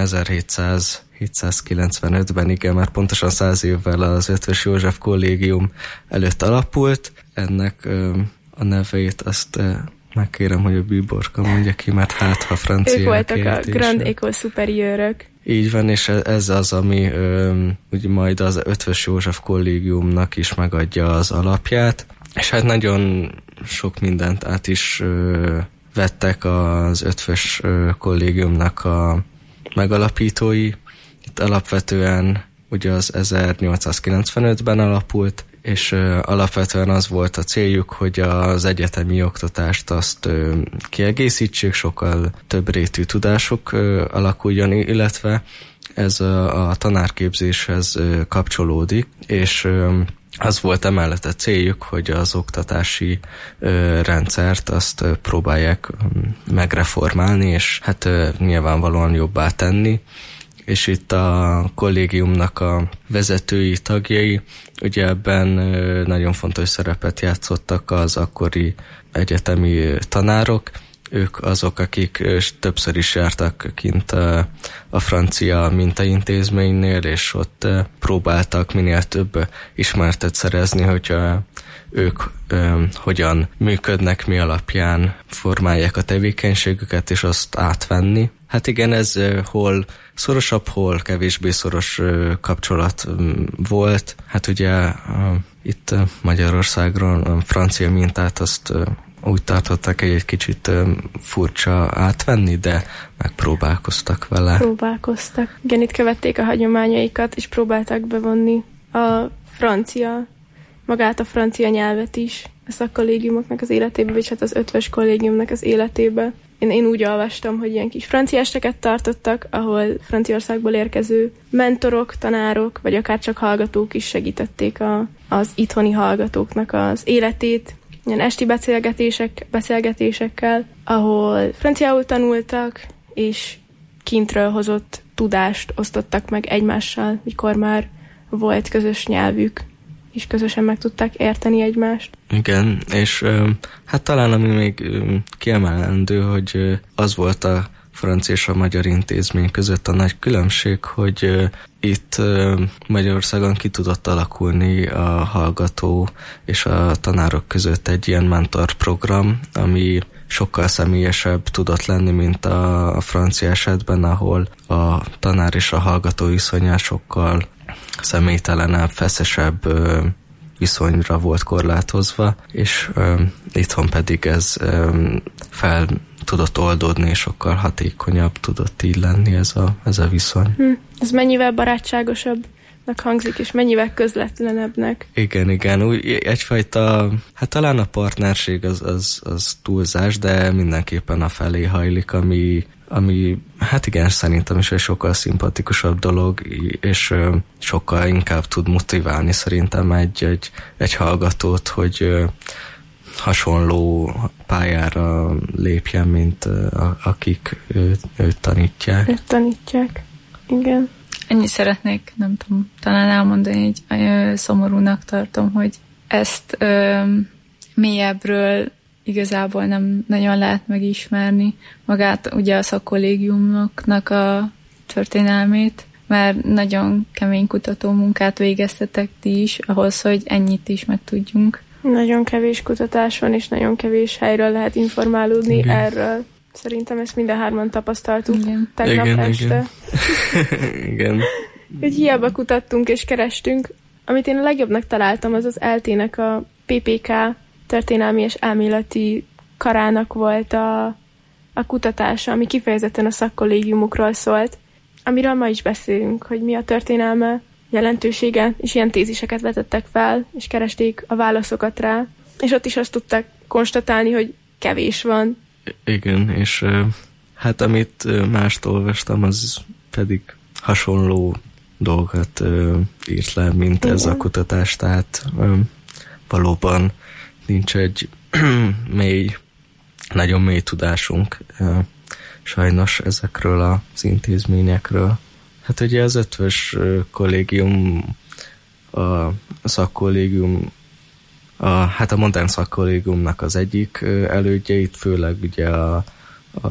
ezerhétszázkilencvenötben, igen, már pontosan száz évvel az Eötvös József kollégium előtt alapult. Ennek a nevét azt megkérem, hogy a Bíborka mondja ki, mert hát ha franciák. Ők voltak a Grand École Supérieurök. Így van, és ez az, ami ö, úgy majd az Eötvös József kollégiumnak is megadja az alapját, és hát nagyon sok mindent át is ö, vettek az Eötvös kollégiumnak a megalapítói. Itt alapvetően ugye az ezernyolcszázkilencvenötben alapult, és ö, alapvetően az volt a céljuk, hogy az egyetemi oktatást azt ö, kiegészítsék, sokkal több rétű tudások ö, alakuljon, illetve ez a, a tanárképzéshez ö, kapcsolódik, és ö, az volt emellett a céljuk, hogy az oktatási ö, rendszert azt ö, próbálják ö, megreformálni, és hát ö, nyilvánvalóan jobbá tenni. És itt a kollégiumnak a vezetői tagjai, ugye ebben nagyon fontos szerepet játszottak az akkori egyetemi tanárok. Ők azok, akik többször is jártak kint a, a francia mintaintézménynél, és ott próbáltak minél több ismeretet szerezni, hogyha ők ö, hogyan működnek, mi alapján formálják a tevékenységüket, és azt átvenni. Hát igen, ez ö, hol szorosabb, hol kevésbé szoros ö, kapcsolat ö, volt. Hát ugye ö, itt ö, Magyarországról a francia mintát azt ö, úgy tartották, hogy egy kicsit ö, furcsa átvenni, de megpróbálkoztak vele. Próbálkoztak. Igen, itt követték a hagyományaikat, és próbálták bevonni a francia, magát a francia nyelvet is a szakkollégiumoknak az életébe, vagy hát az Eötvös kollégiumnak az életébe. Én, én úgy olvastam, hogy ilyen kis francia esteket tartottak, ahol Franciaországból érkező mentorok, tanárok, vagy akár csak hallgatók is segítették a, az itthoni hallgatóknak az életét, ilyen esti beszélgetések, beszélgetésekkel, ahol franciául tanultak, és kintről hozott tudást osztottak meg egymással, mikor már volt közös nyelvük, és közösen meg tudták érteni egymást. Igen, és hát talán ami még kiemelendő, hogy az volt a francia és a magyar intézmény között a nagy különbség, hogy itt Magyarországon ki tudott alakulni a hallgató és a tanárok között egy ilyen mentorprogram, ami sokkal személyesebb tudott lenni, mint a, a francia esetben, ahol a tanár és a hallgató viszonya sokkal személytelenebb, feszesebb ö, viszonyra volt korlátozva, és ö, itthon pedig ez ö, fel tudott oldódni, és sokkal hatékonyabb tudott így lenni ez a, ez a viszony. Hm. Ez mennyivel barátságosabbnak hangzik, és mennyivel közvetlenebbnek. Igen, igen, úgy egyfajta, hát talán a partnerség az, az, az túlzás, de mindenképpen a felé hajlik, ami ami hát igen, szerintem is egy sokkal szimpatikusabb dolog, és ö, sokkal inkább tud motiválni szerintem egy, egy, egy hallgatót, hogy ö, hasonló pályára lépjen, mint ö, a, akik ö, őt tanítják. Őt tanítják, igen. Ennyit szeretnék, nem tudom, talán elmondani, hogy ö, szomorúnak tartom, hogy ezt ö, mélyebbről igazából nem nagyon lehet megismerni magát, ugye a szakkollégiumnak a történelmét, mert nagyon kemény kutató munkát végeztetek ti is, ahhoz, hogy ennyit is megtudjunk Nagyon kevés kutatás van, és nagyon kevés helyről lehet informálódni igen. erről. Szerintem ezt minden hárman tapasztaltuk igen. tegnap igen, este. Igen. igen. Úgy hiába kutattunk és kerestünk. Amit én a legjobbnak találtam, az az eltének a pé pé ká történelmi és elméleti karának volt a, a kutatása, ami kifejezetten a szakkollégiumokról szólt, amiről ma is beszélünk, hogy mi a történelme, jelentősége, és ilyen téziseket vetettek fel, és keresték a válaszokat rá, és ott is azt tudták konstatálni, hogy kevés van. Igen, és hát amit mást olvastam, az pedig hasonló dolgokat írt le, mint igen. ez a kutatás, tehát valóban nincs egy mély, nagyon mély tudásunk sajnos ezekről az intézményekről. Hát ugye az ötvös kollégium, a szakkollégium, a, hát a modern szakkollégiumnak az egyik elődjeit, főleg ugye a, a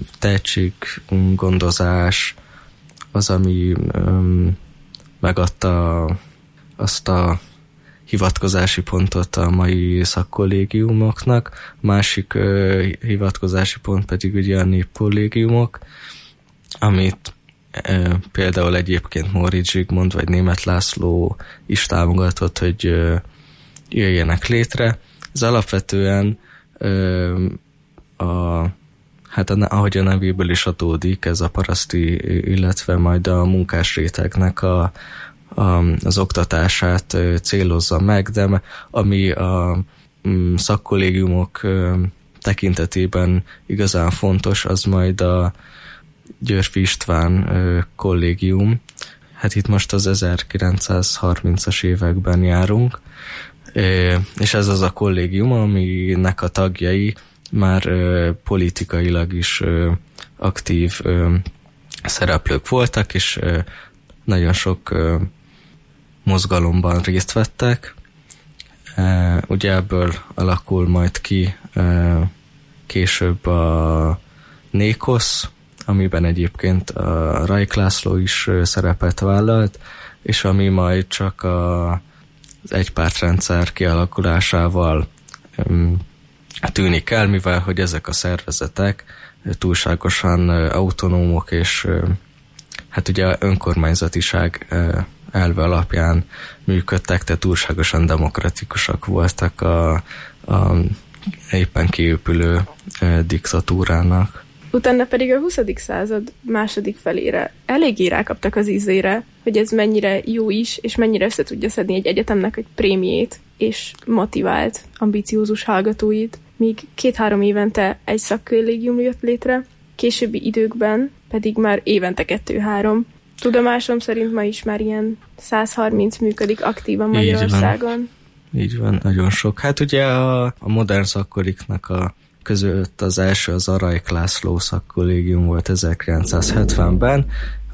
tehetséggondozás, az, ami um, megadta azt a hivatkozási pontot a mai szakkollégiumoknak, másik uh, hivatkozási pont pedig ugye a népkollégiumok, amit uh, például egyébként Móricz Zsigmond vagy Németh László is támogatott, hogy uh, jöjjenek létre. Ez alapvetően uh, a hát ahogy a nevéből is adódik, ez a paraszti, illetve majd a munkás rétegnek a, a, az oktatását célozza meg, de ami a szakkollégiumok tekintetében igazán fontos, az majd a Györffy István kollégium. Hát itt most az ezerkilencszázharmincas években járunk, és ez az a kollégium, aminek a tagjai már ö, politikailag is ö, aktív ö, szereplők voltak, és ö, nagyon sok ö, mozgalomban részt vettek. E, ugye ebből alakul majd ki e, később a Nékosz, amiben egyébként a Rajk László is ö, szerepet vállalt, és ami majd csak a, az egypártrendszer kialakulásával ö, tűnik el, mivel hogy ezek a szervezetek túlságosan autonómok, és hát ugye önkormányzatiság elve alapján működtek, tehát túlságosan demokratikusak voltak a, a éppen kiépülő diktatúrának. Utána pedig a huszadik század második felére eléggé rákaptak az ízére, hogy ez mennyire jó is, és mennyire össze tudja szedni egy egyetemnek egy prémiét, és motivált, ambiciózus hallgatóit, míg két-három évente egy szakkollégium jött létre, későbbi időkben pedig már évente kettő-három. Tudomásom szerint ma is már ilyen száz harminc működik aktívan Magyarországon. Így van, Így van nagyon sok. Hát ugye a, a modern szakkoliknak a között az első az a Rajk László szakkollégium volt ezerkilencszázhetvenben,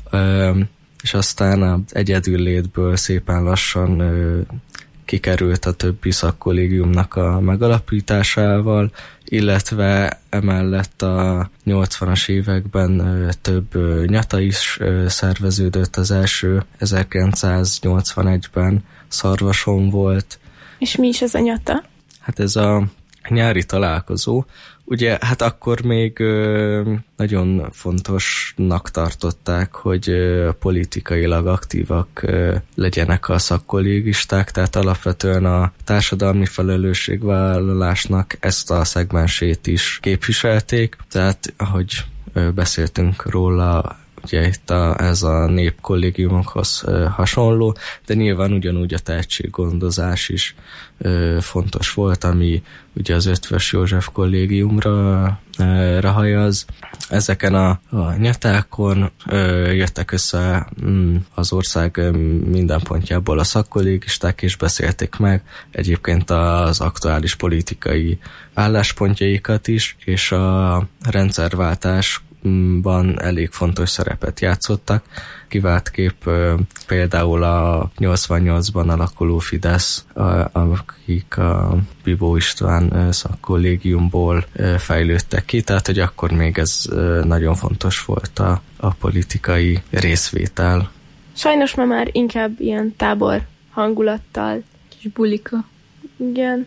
és aztán az egyedüllétből szépen lassan kikerült a többi szakkollégiumnak a megalapításával, illetve emellett a nyolcvanas években több nyata is szerveződött. Az első ezerkilencszáznyolcvanegyben Szarvason volt. És mi is ez a nyata? Hát ez a nyári találkozó. Ugye hát akkor még ö, nagyon fontosnak tartották, hogy ö, politikailag aktívak ö, legyenek a szakkollégisták, tehát alapvetően a társadalmi felelősségvállalásnak ezt a szegmensét is képviselték, tehát ahogy ö, beszéltünk róla, ugye itt a, ez a népkollégiumokhoz ö, hasonló, de nyilván ugyanúgy a tehetséggondozás is ö, fontos volt, ami ugye az Ötvös József kollégiumra ö, rahajaz. Ezeken a, a nyatákon ö, jöttek össze mm, az ország ö, minden pontjából a szakkollégisták, és beszélték meg egyébként az aktuális politikai álláspontjaikat is, és a rendszerváltás ban elég fontos szerepet játszottak. Kivált kép például a nyolcvannyolcban alakuló Fidesz, akik a Bibó István szakkollégiumból fejlődtek ki, tehát hogy akkor még ez nagyon fontos volt a, a politikai részvétel. Sajnos ma már inkább ilyen tábor hangulattal. Kis bulika. Igen.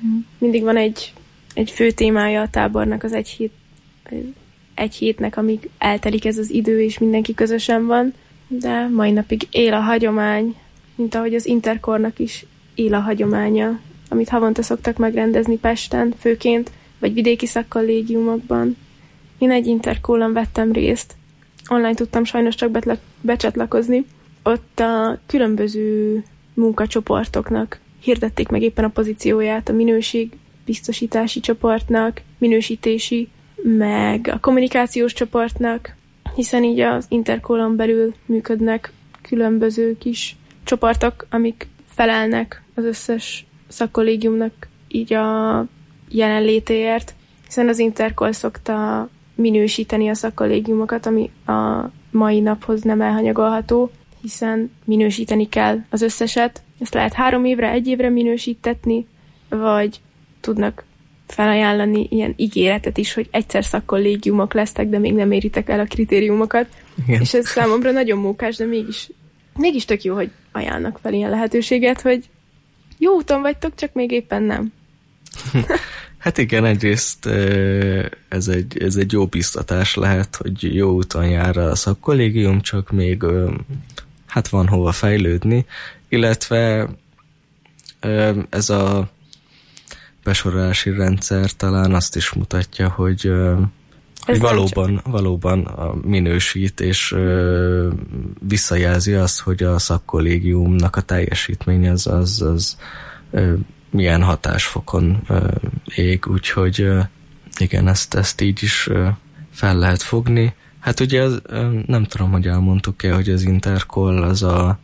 mindig van egy, egy fő témája a tábornak, az egy hét, egy hétnek, amíg eltelik ez az idő, és mindenki közösen van, de mai napig él a hagyomány, mint ahogy az Interkornak is él a hagyománya, amit havonta szoktak megrendezni Pesten, főként, vagy vidéki szakkollégiumokban. Én egy Interkólon vettem részt. Online tudtam sajnos csak betle- becsatlakozni. Ott a különböző munkacsoportoknak hirdették meg éppen a pozícióját, a minőségbiztosítási csoportnak, minősítési, meg a kommunikációs csoportnak, hiszen így az Interkólon belül működnek különböző kis csoportok, amik felelnek az összes szakkollégiumnak így a jelenlétéért, hiszen az Interkol szokta minősíteni a szakkollégiumokat, ami a mai naphoz nem elhanyagolható, hiszen minősíteni kell az összeset. Ezt lehet három évre, egy évre minősítetni, vagy tudnak felajánlani ilyen ígéretet is, hogy egyszer szakkollégiumok lesztek, de még nem éritek el a kritériumokat. Igen. És ez számomra nagyon mókás, de mégis, mégis tök jó, hogy ajánlnak fel ilyen lehetőséget, hogy jó úton vagytok, csak még éppen nem. Hát igen, egyrészt ez egy, ez egy jó biztatás lehet, hogy jó úton jár a szakkollégium, csak még hát van hova fejlődni, illetve ez a besorolási rendszer talán azt is mutatja, hogy, hogy valóban, valóban a minősít, és visszajelzi azt, hogy a szakkollégiumnak a teljesítmény az, az, az milyen hatásfokon ég, úgyhogy igen, ezt, ezt így is fel lehet fogni. Hát ugye az, nem tudom, hogy elmondtuk-e, hogy az Interkol az a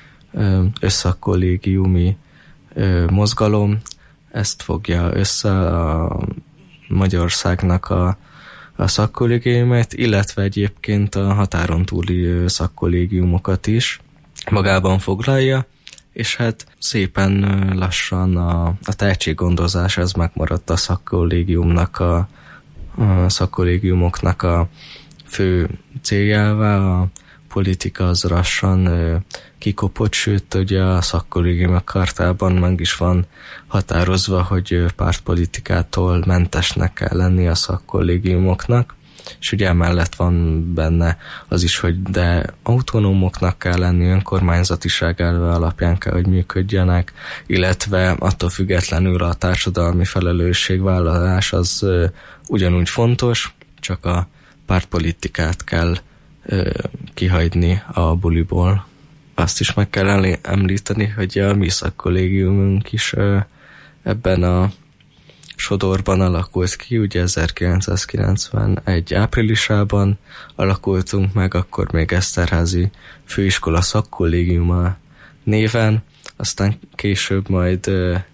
összszakkollégiumi mozgalom, ezt fogja össze a Magyarországnak a, a szakkollégiumát, illetve egyébként a határon túli szakkollégiumokat is magában foglalja, és hát szépen lassan a, a tehetséggondozás az megmaradt a szakkollégiumnak a, a szakkollégiumoknak a fő céljává, a politika az lassan ö, kikopott, sőt ugye a szakkollégiumok kartában meg is van határozva, hogy pártpolitikától mentesnek kell lenni a szakkollégiumoknak, és ugye emellett van benne az is, hogy de autonómoknak kell lenni, önkormányzatiság elve alapján kell, hogy működjenek, illetve attól függetlenül a társadalmi felelősségvállalás az ö, ugyanúgy fontos, csak a pártpolitikát kell ö, kihagyni a buliból. Azt is meg kell említeni, hogy a mi szakkollégiumunk is ö, ebben a sodorban alakult ki, ugye ezerkilencszázkilencvenegy áprilisában alakultunk meg, akkor még Eszterházi Főiskola Szakkollégiuma néven, aztán később majd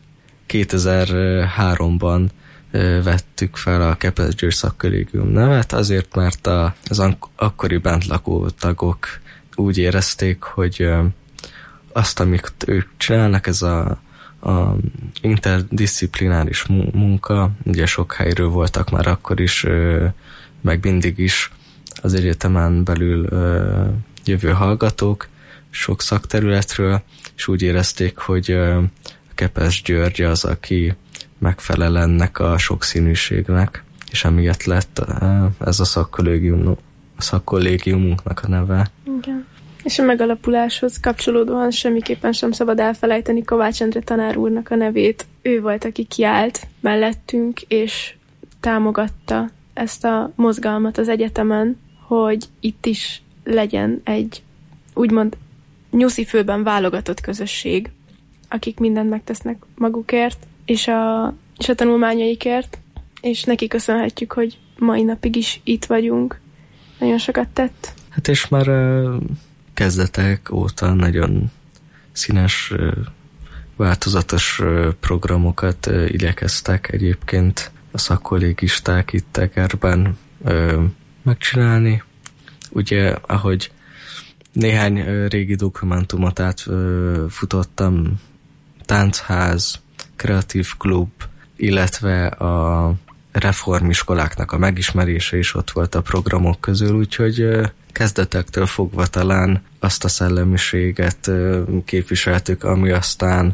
kétezer-háromban vettük fel a Kepes-Győr Szakkollégium nevet, azért, mert az akkori bentlakó tagok úgy érezték, hogy azt, amit ők csinálnak, ez a a interdisziplináris munka, ugye sok helyről voltak már akkor is, meg mindig is az egyetemen belül jövő hallgatók, sok szakterületről, és úgy érezték, hogy Kepes György az, aki megfelel ennek a sokszínűségnek, és emiatt lett ez a szakkollégium, a szakkollégiumunknak a neve. Igen. És a megalapuláshoz kapcsolódóan semmiképpen sem szabad elfelejteni Kovács Endre tanár úrnak a nevét. Ő volt, aki kiállt mellettünk, és támogatta ezt a mozgalmat az egyetemen, hogy itt is legyen egy úgymond nyuszifőben válogatott közösség, akik mindent megtesznek magukért, és a, és a tanulmányaikért, és neki köszönhetjük, hogy mai napig is itt vagyunk. Nagyon sokat tett. Hát és már kezdetek óta nagyon színes, változatos programokat igyekeztek egyébként a szakkollégisták itt Egerben megcsinálni. Ugye, ahogy néhány régi dokumentumot átfutottam, táncház, kreatív klub, illetve a reformiskoláknak a megismerése is ott volt a programok közül, úgyhogy kezdetektől fogva talán azt a szellemiséget képviseltük, ami aztán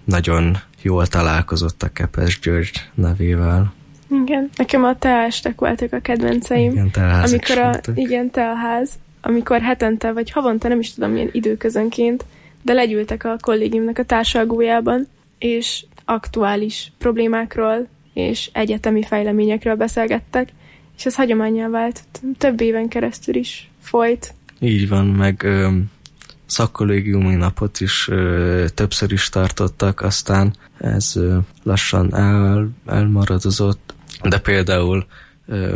nagyon jól találkozott a Kepes György nevével. Igen, nekem a teástek voltak a kedvenceim. Igen, amikor a, igen, teaház, amikor hetente vagy havonta, nem is tudom milyen időközönként, de legyűltek a kollégiumnak a társalgójában, és aktuális problémákról és egyetemi fejleményekről beszélgettek, és ez hagyománnyá vált. Több éven keresztül is folyt. Így van, meg ö, szakkollégiumi napot is ö, többször is tartottak, aztán ez ö, lassan el, elmaradozott, de például ö,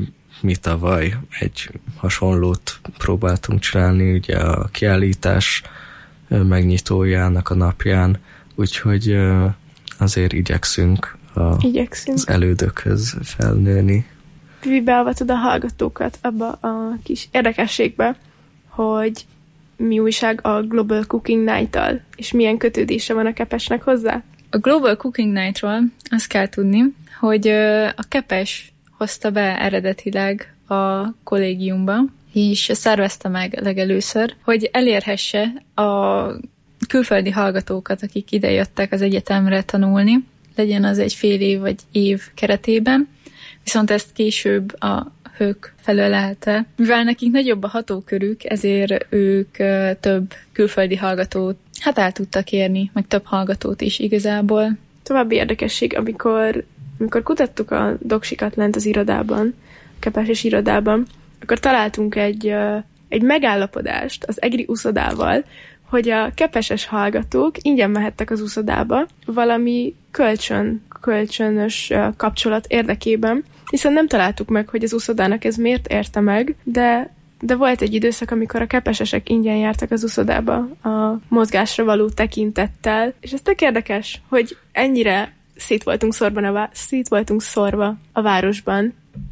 mi tavaly egy hasonlót próbáltunk csinálni, ugye a kiállítás ö, megnyitójának a napján, úgyhogy ö, azért igyekszünk, a, igyekszünk az elődökhöz felnőni. Vivi, beavatod a hallgatókat abba a kis érdekességbe, hogy mi újság a Global Cooking Night-tal, és milyen kötődése van a Kepesnek hozzá? A Global Cooking Night-ról azt kell tudni, hogy a Kepes hozta be eredetileg a kollégiumba, és szervezte meg legelőször, hogy elérhesse a külföldi hallgatókat, akik idejöttek az egyetemre tanulni, legyen az egy fél év vagy év keretében, viszont ezt később a hők felölelte. Mivel nekik nagyobb a hatókörük, ezért ők több külföldi hallgatót hát el tudtak érni, meg több hallgatót is igazából. További érdekesség, amikor, amikor kutattuk a doksikat lent az irodában, a Kepeses irodában, akkor találtunk egy, egy megállapodást az egri uszodával, hogy a kepeses hallgatók ingyen mehettek az uszodába valami kölcsön, kölcsönös kapcsolat érdekében, hiszen nem találtuk meg, hogy az uszodának ez miért érte meg, de, de volt egy időszak, amikor a kepesesek ingyen jártak az uszodába a mozgásra való tekintettel, és ez tök érdekes, hogy ennyire szét voltunk, szorban a vá- szét voltunk szorva a városban,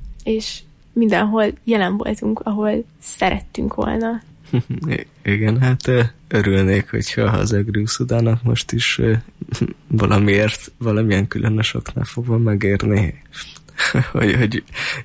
és mindenhol jelen voltunk, ahol szerettünk volna. Igen, hát örülnék, hogyha az egri uszodának most is valamiért, valamilyen különös oknál fogva megérni, hogy, hogy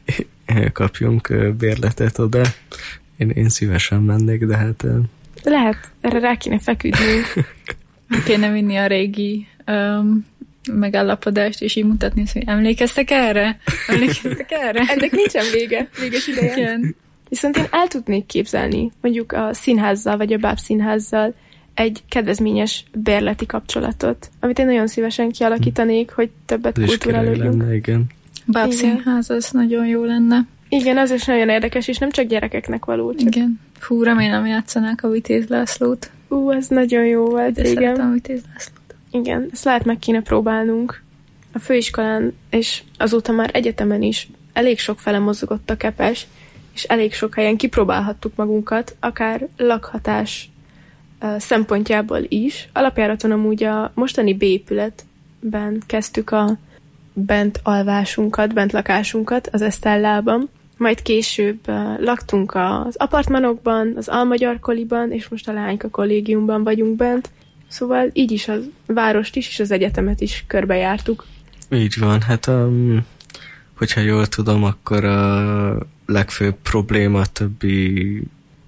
kapjunk bérletet oda. Én, én szívesen mennék, de hát... Lehet, erre rá kéne feküdni. Kéne vinni a régi um, megállapodást, és így mutatni, hogy emlékeztek erre? Emlékeztek erre? Ennek nincsen vége, véges ideje. Igen. Viszont én el tudnék képzelni, mondjuk a színházzal, vagy a bábszínházzal egy kedvezményes bérleti kapcsolatot, amit én nagyon szívesen kialakítanék, hogy többet kulturálódjunk. Igen. Bábszínház, az nagyon jó lenne. Igen, az is nagyon érdekes, és nem csak gyerekeknek való. Csak... Igen. Fú, remélem játszanák a Vitéz Lászlót. Ú, az nagyon jó volt, de igen. szeretem a Vitéz Lászlót. Igen, ezt lehet meg kéne próbálnunk. A főiskolán, és azóta már egyetemen is elég sok fele mozogott a Kepes, és elég sok helyen kipróbálhattuk magunkat, akár lakhatás uh, szempontjából is. Alapjáraton amúgy a mostani B-épületben kezdtük a bent alvásunkat, bent lakásunkat, az Esztellában. Majd később uh, laktunk az apartmanokban, az Almagyar Koliban, és most a Leányka kollégiumban vagyunk bent. Szóval így is a várost is, és az egyetemet is körbejártuk. Így van, hát um, hogyha jól tudom, akkor a legfőbb probléma a többi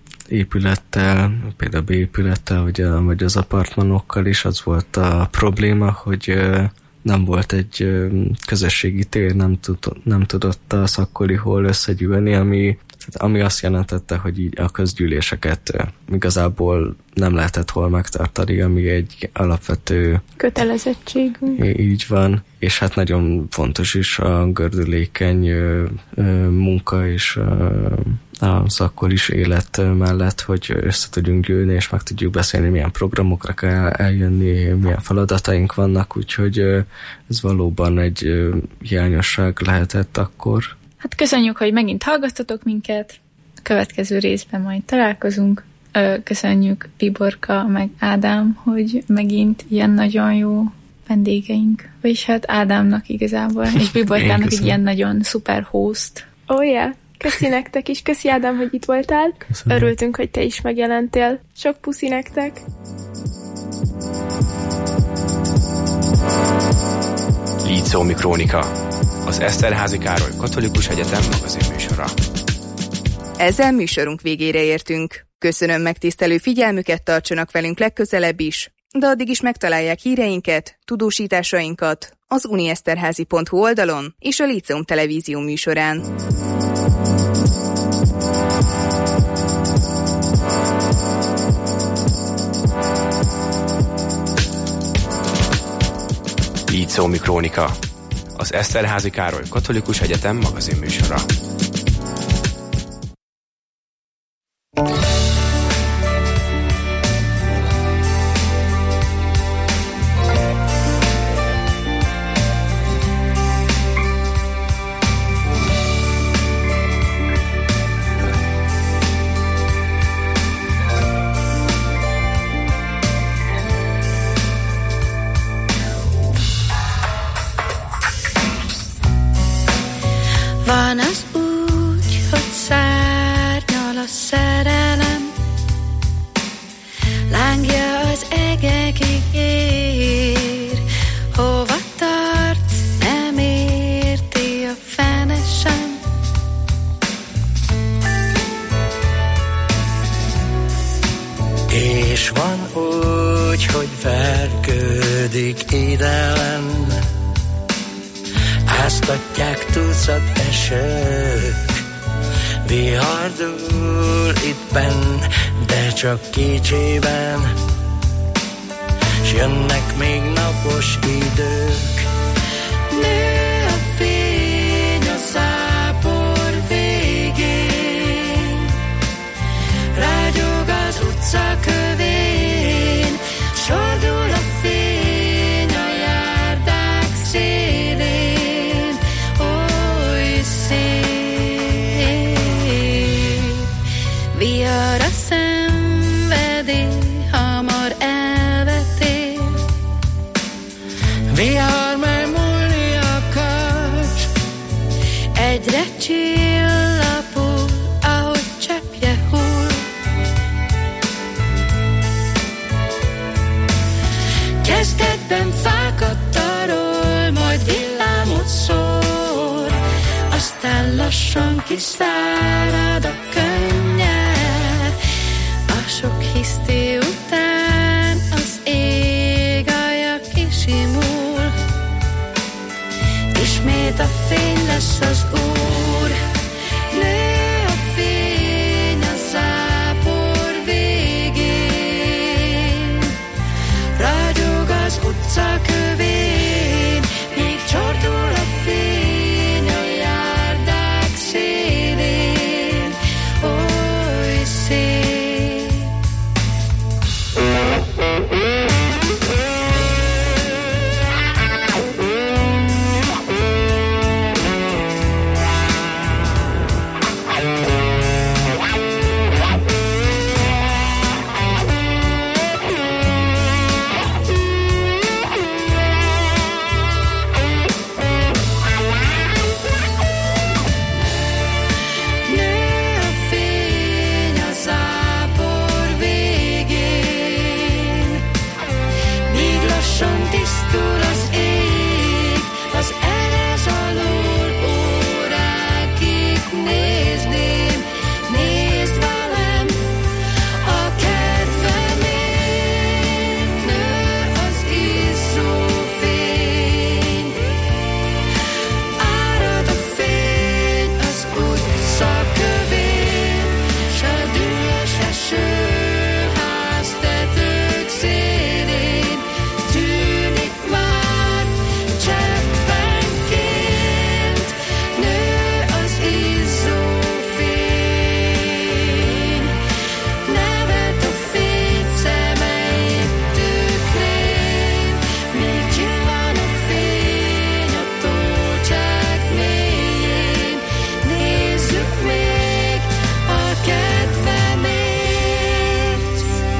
épülettel, például B-épülettel, vagy, a, vagy az apartmanokkal is az volt a probléma, hogy uh, nem volt egy uh, közösségi tér, nem, tud, nem tudott a szakkoli hol összegyűlni, ami, ami azt jelentette, hogy így a közgyűléseket uh, igazából nem lehetett hol megtartani, ami egy alapvető kötelezettségünk. Így van, és hát nagyon fontos is a gördülékeny ö, ö, munka és ö, a szakkolis élet mellett, hogy össze tudjunk gyűlni, és meg tudjuk beszélni, milyen programokra kell eljönni, milyen feladataink vannak, úgyhogy ö, ez valóban egy ö, hiányosság lehetett akkor. Hát köszönjük, hogy megint hallgattatok minket, a következő részben majd találkozunk. Köszönjük Tiborka meg Ádám, hogy megint ilyen nagyon jó vendégeink. Vagyis hát Ádámnak igazából, és Biborkának egy ilyen nagyon szuper host. Oh yeah, köszi nektek is, köszi Ádám, hogy itt voltál. Köszönöm. Örültünk, hogy te is megjelentél. Sok puszi nektek. Líceumi Krónika, az Eszterházy Károly Katolikus Egyetem magazinműsora. Ezzel műsorunk végére értünk. Köszönöm megtisztelő figyelmüket, tartsanak velünk legközelebb is. de addig is megtalálják híreinket, tudósításainkat az unieszterházi pont hu oldalon és a Líceum televízió műsorán. Líceumi Krónika, az Eszterházy Károly Katolikus Egyetem magazinműsora. Van az úgy, hogy szárnyal a szerelem, lángja az egekig ér, hova tart, nem érti a fene sem. És van úgy, hogy vergődik idelen, áztatják tucat esők, vihardul itt benn, de csak kicsiben, s jönnek még napos idők. Nő a fény a zápor végén, rágyog az utca kövén, sordul a fény a járdák szélén. Oly szép, vihar a szenvedély, hamar elvetél, Vihar már múlni akar, egyre csillapul, ahogy cseppje hull. Kezdetben fákat tarol, majd villámot szór, aztán lassan kiszárad a könnyed. A sok hiszti után az ég alja kisimul, ismét a fény lesz az úr. Nő a fény a zápor végén, ragyog az utca kövén, míg csordul a fény a járdák szélén. Oly szép. Nő a fény a zápor végén, míg lassan tisztul az ég, az erez alól órákig nézném. Nézd velem a kedvemért, nő az izzó fény, árad a fény az utca kövén, s a dühös eső háztetők szélén tűnik már cseppenként. Nő az izzó fény, nevet a fény szemeik tükrén, míg csillan a fény a tócsák mélyén. Nézzük még a kedvemért.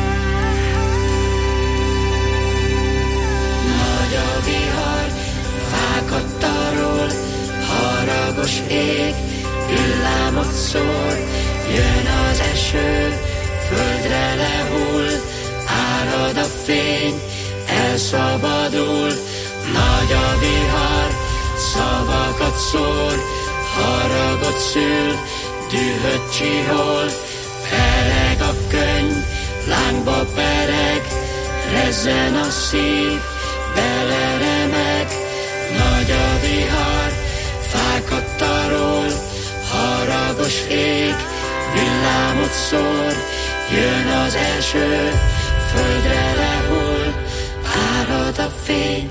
Nagy a vihar, fákat tarol, haragos ég, villámot szór, jön az eső, földre lehull, árad a fény, elszabadul. Nagy a vihar, szavakat szól, haragot szül, dühöt csihol, pereg a könny, lángba pereg, Rezzen a szív, beleremeg, nagy a vihar, fákat tarol, haragos ég, villámot szór, jön az eső, földre lehull, árad a fény.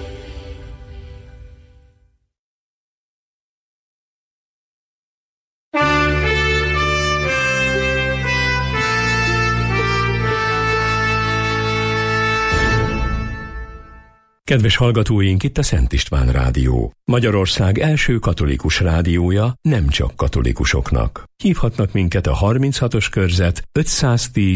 Kedves hallgatóink, itt a Szent István Rádió. Magyarország első katolikus rádiója nem csak katolikusoknak. Hívhatnak minket a harminchatos körzet ötszáztíz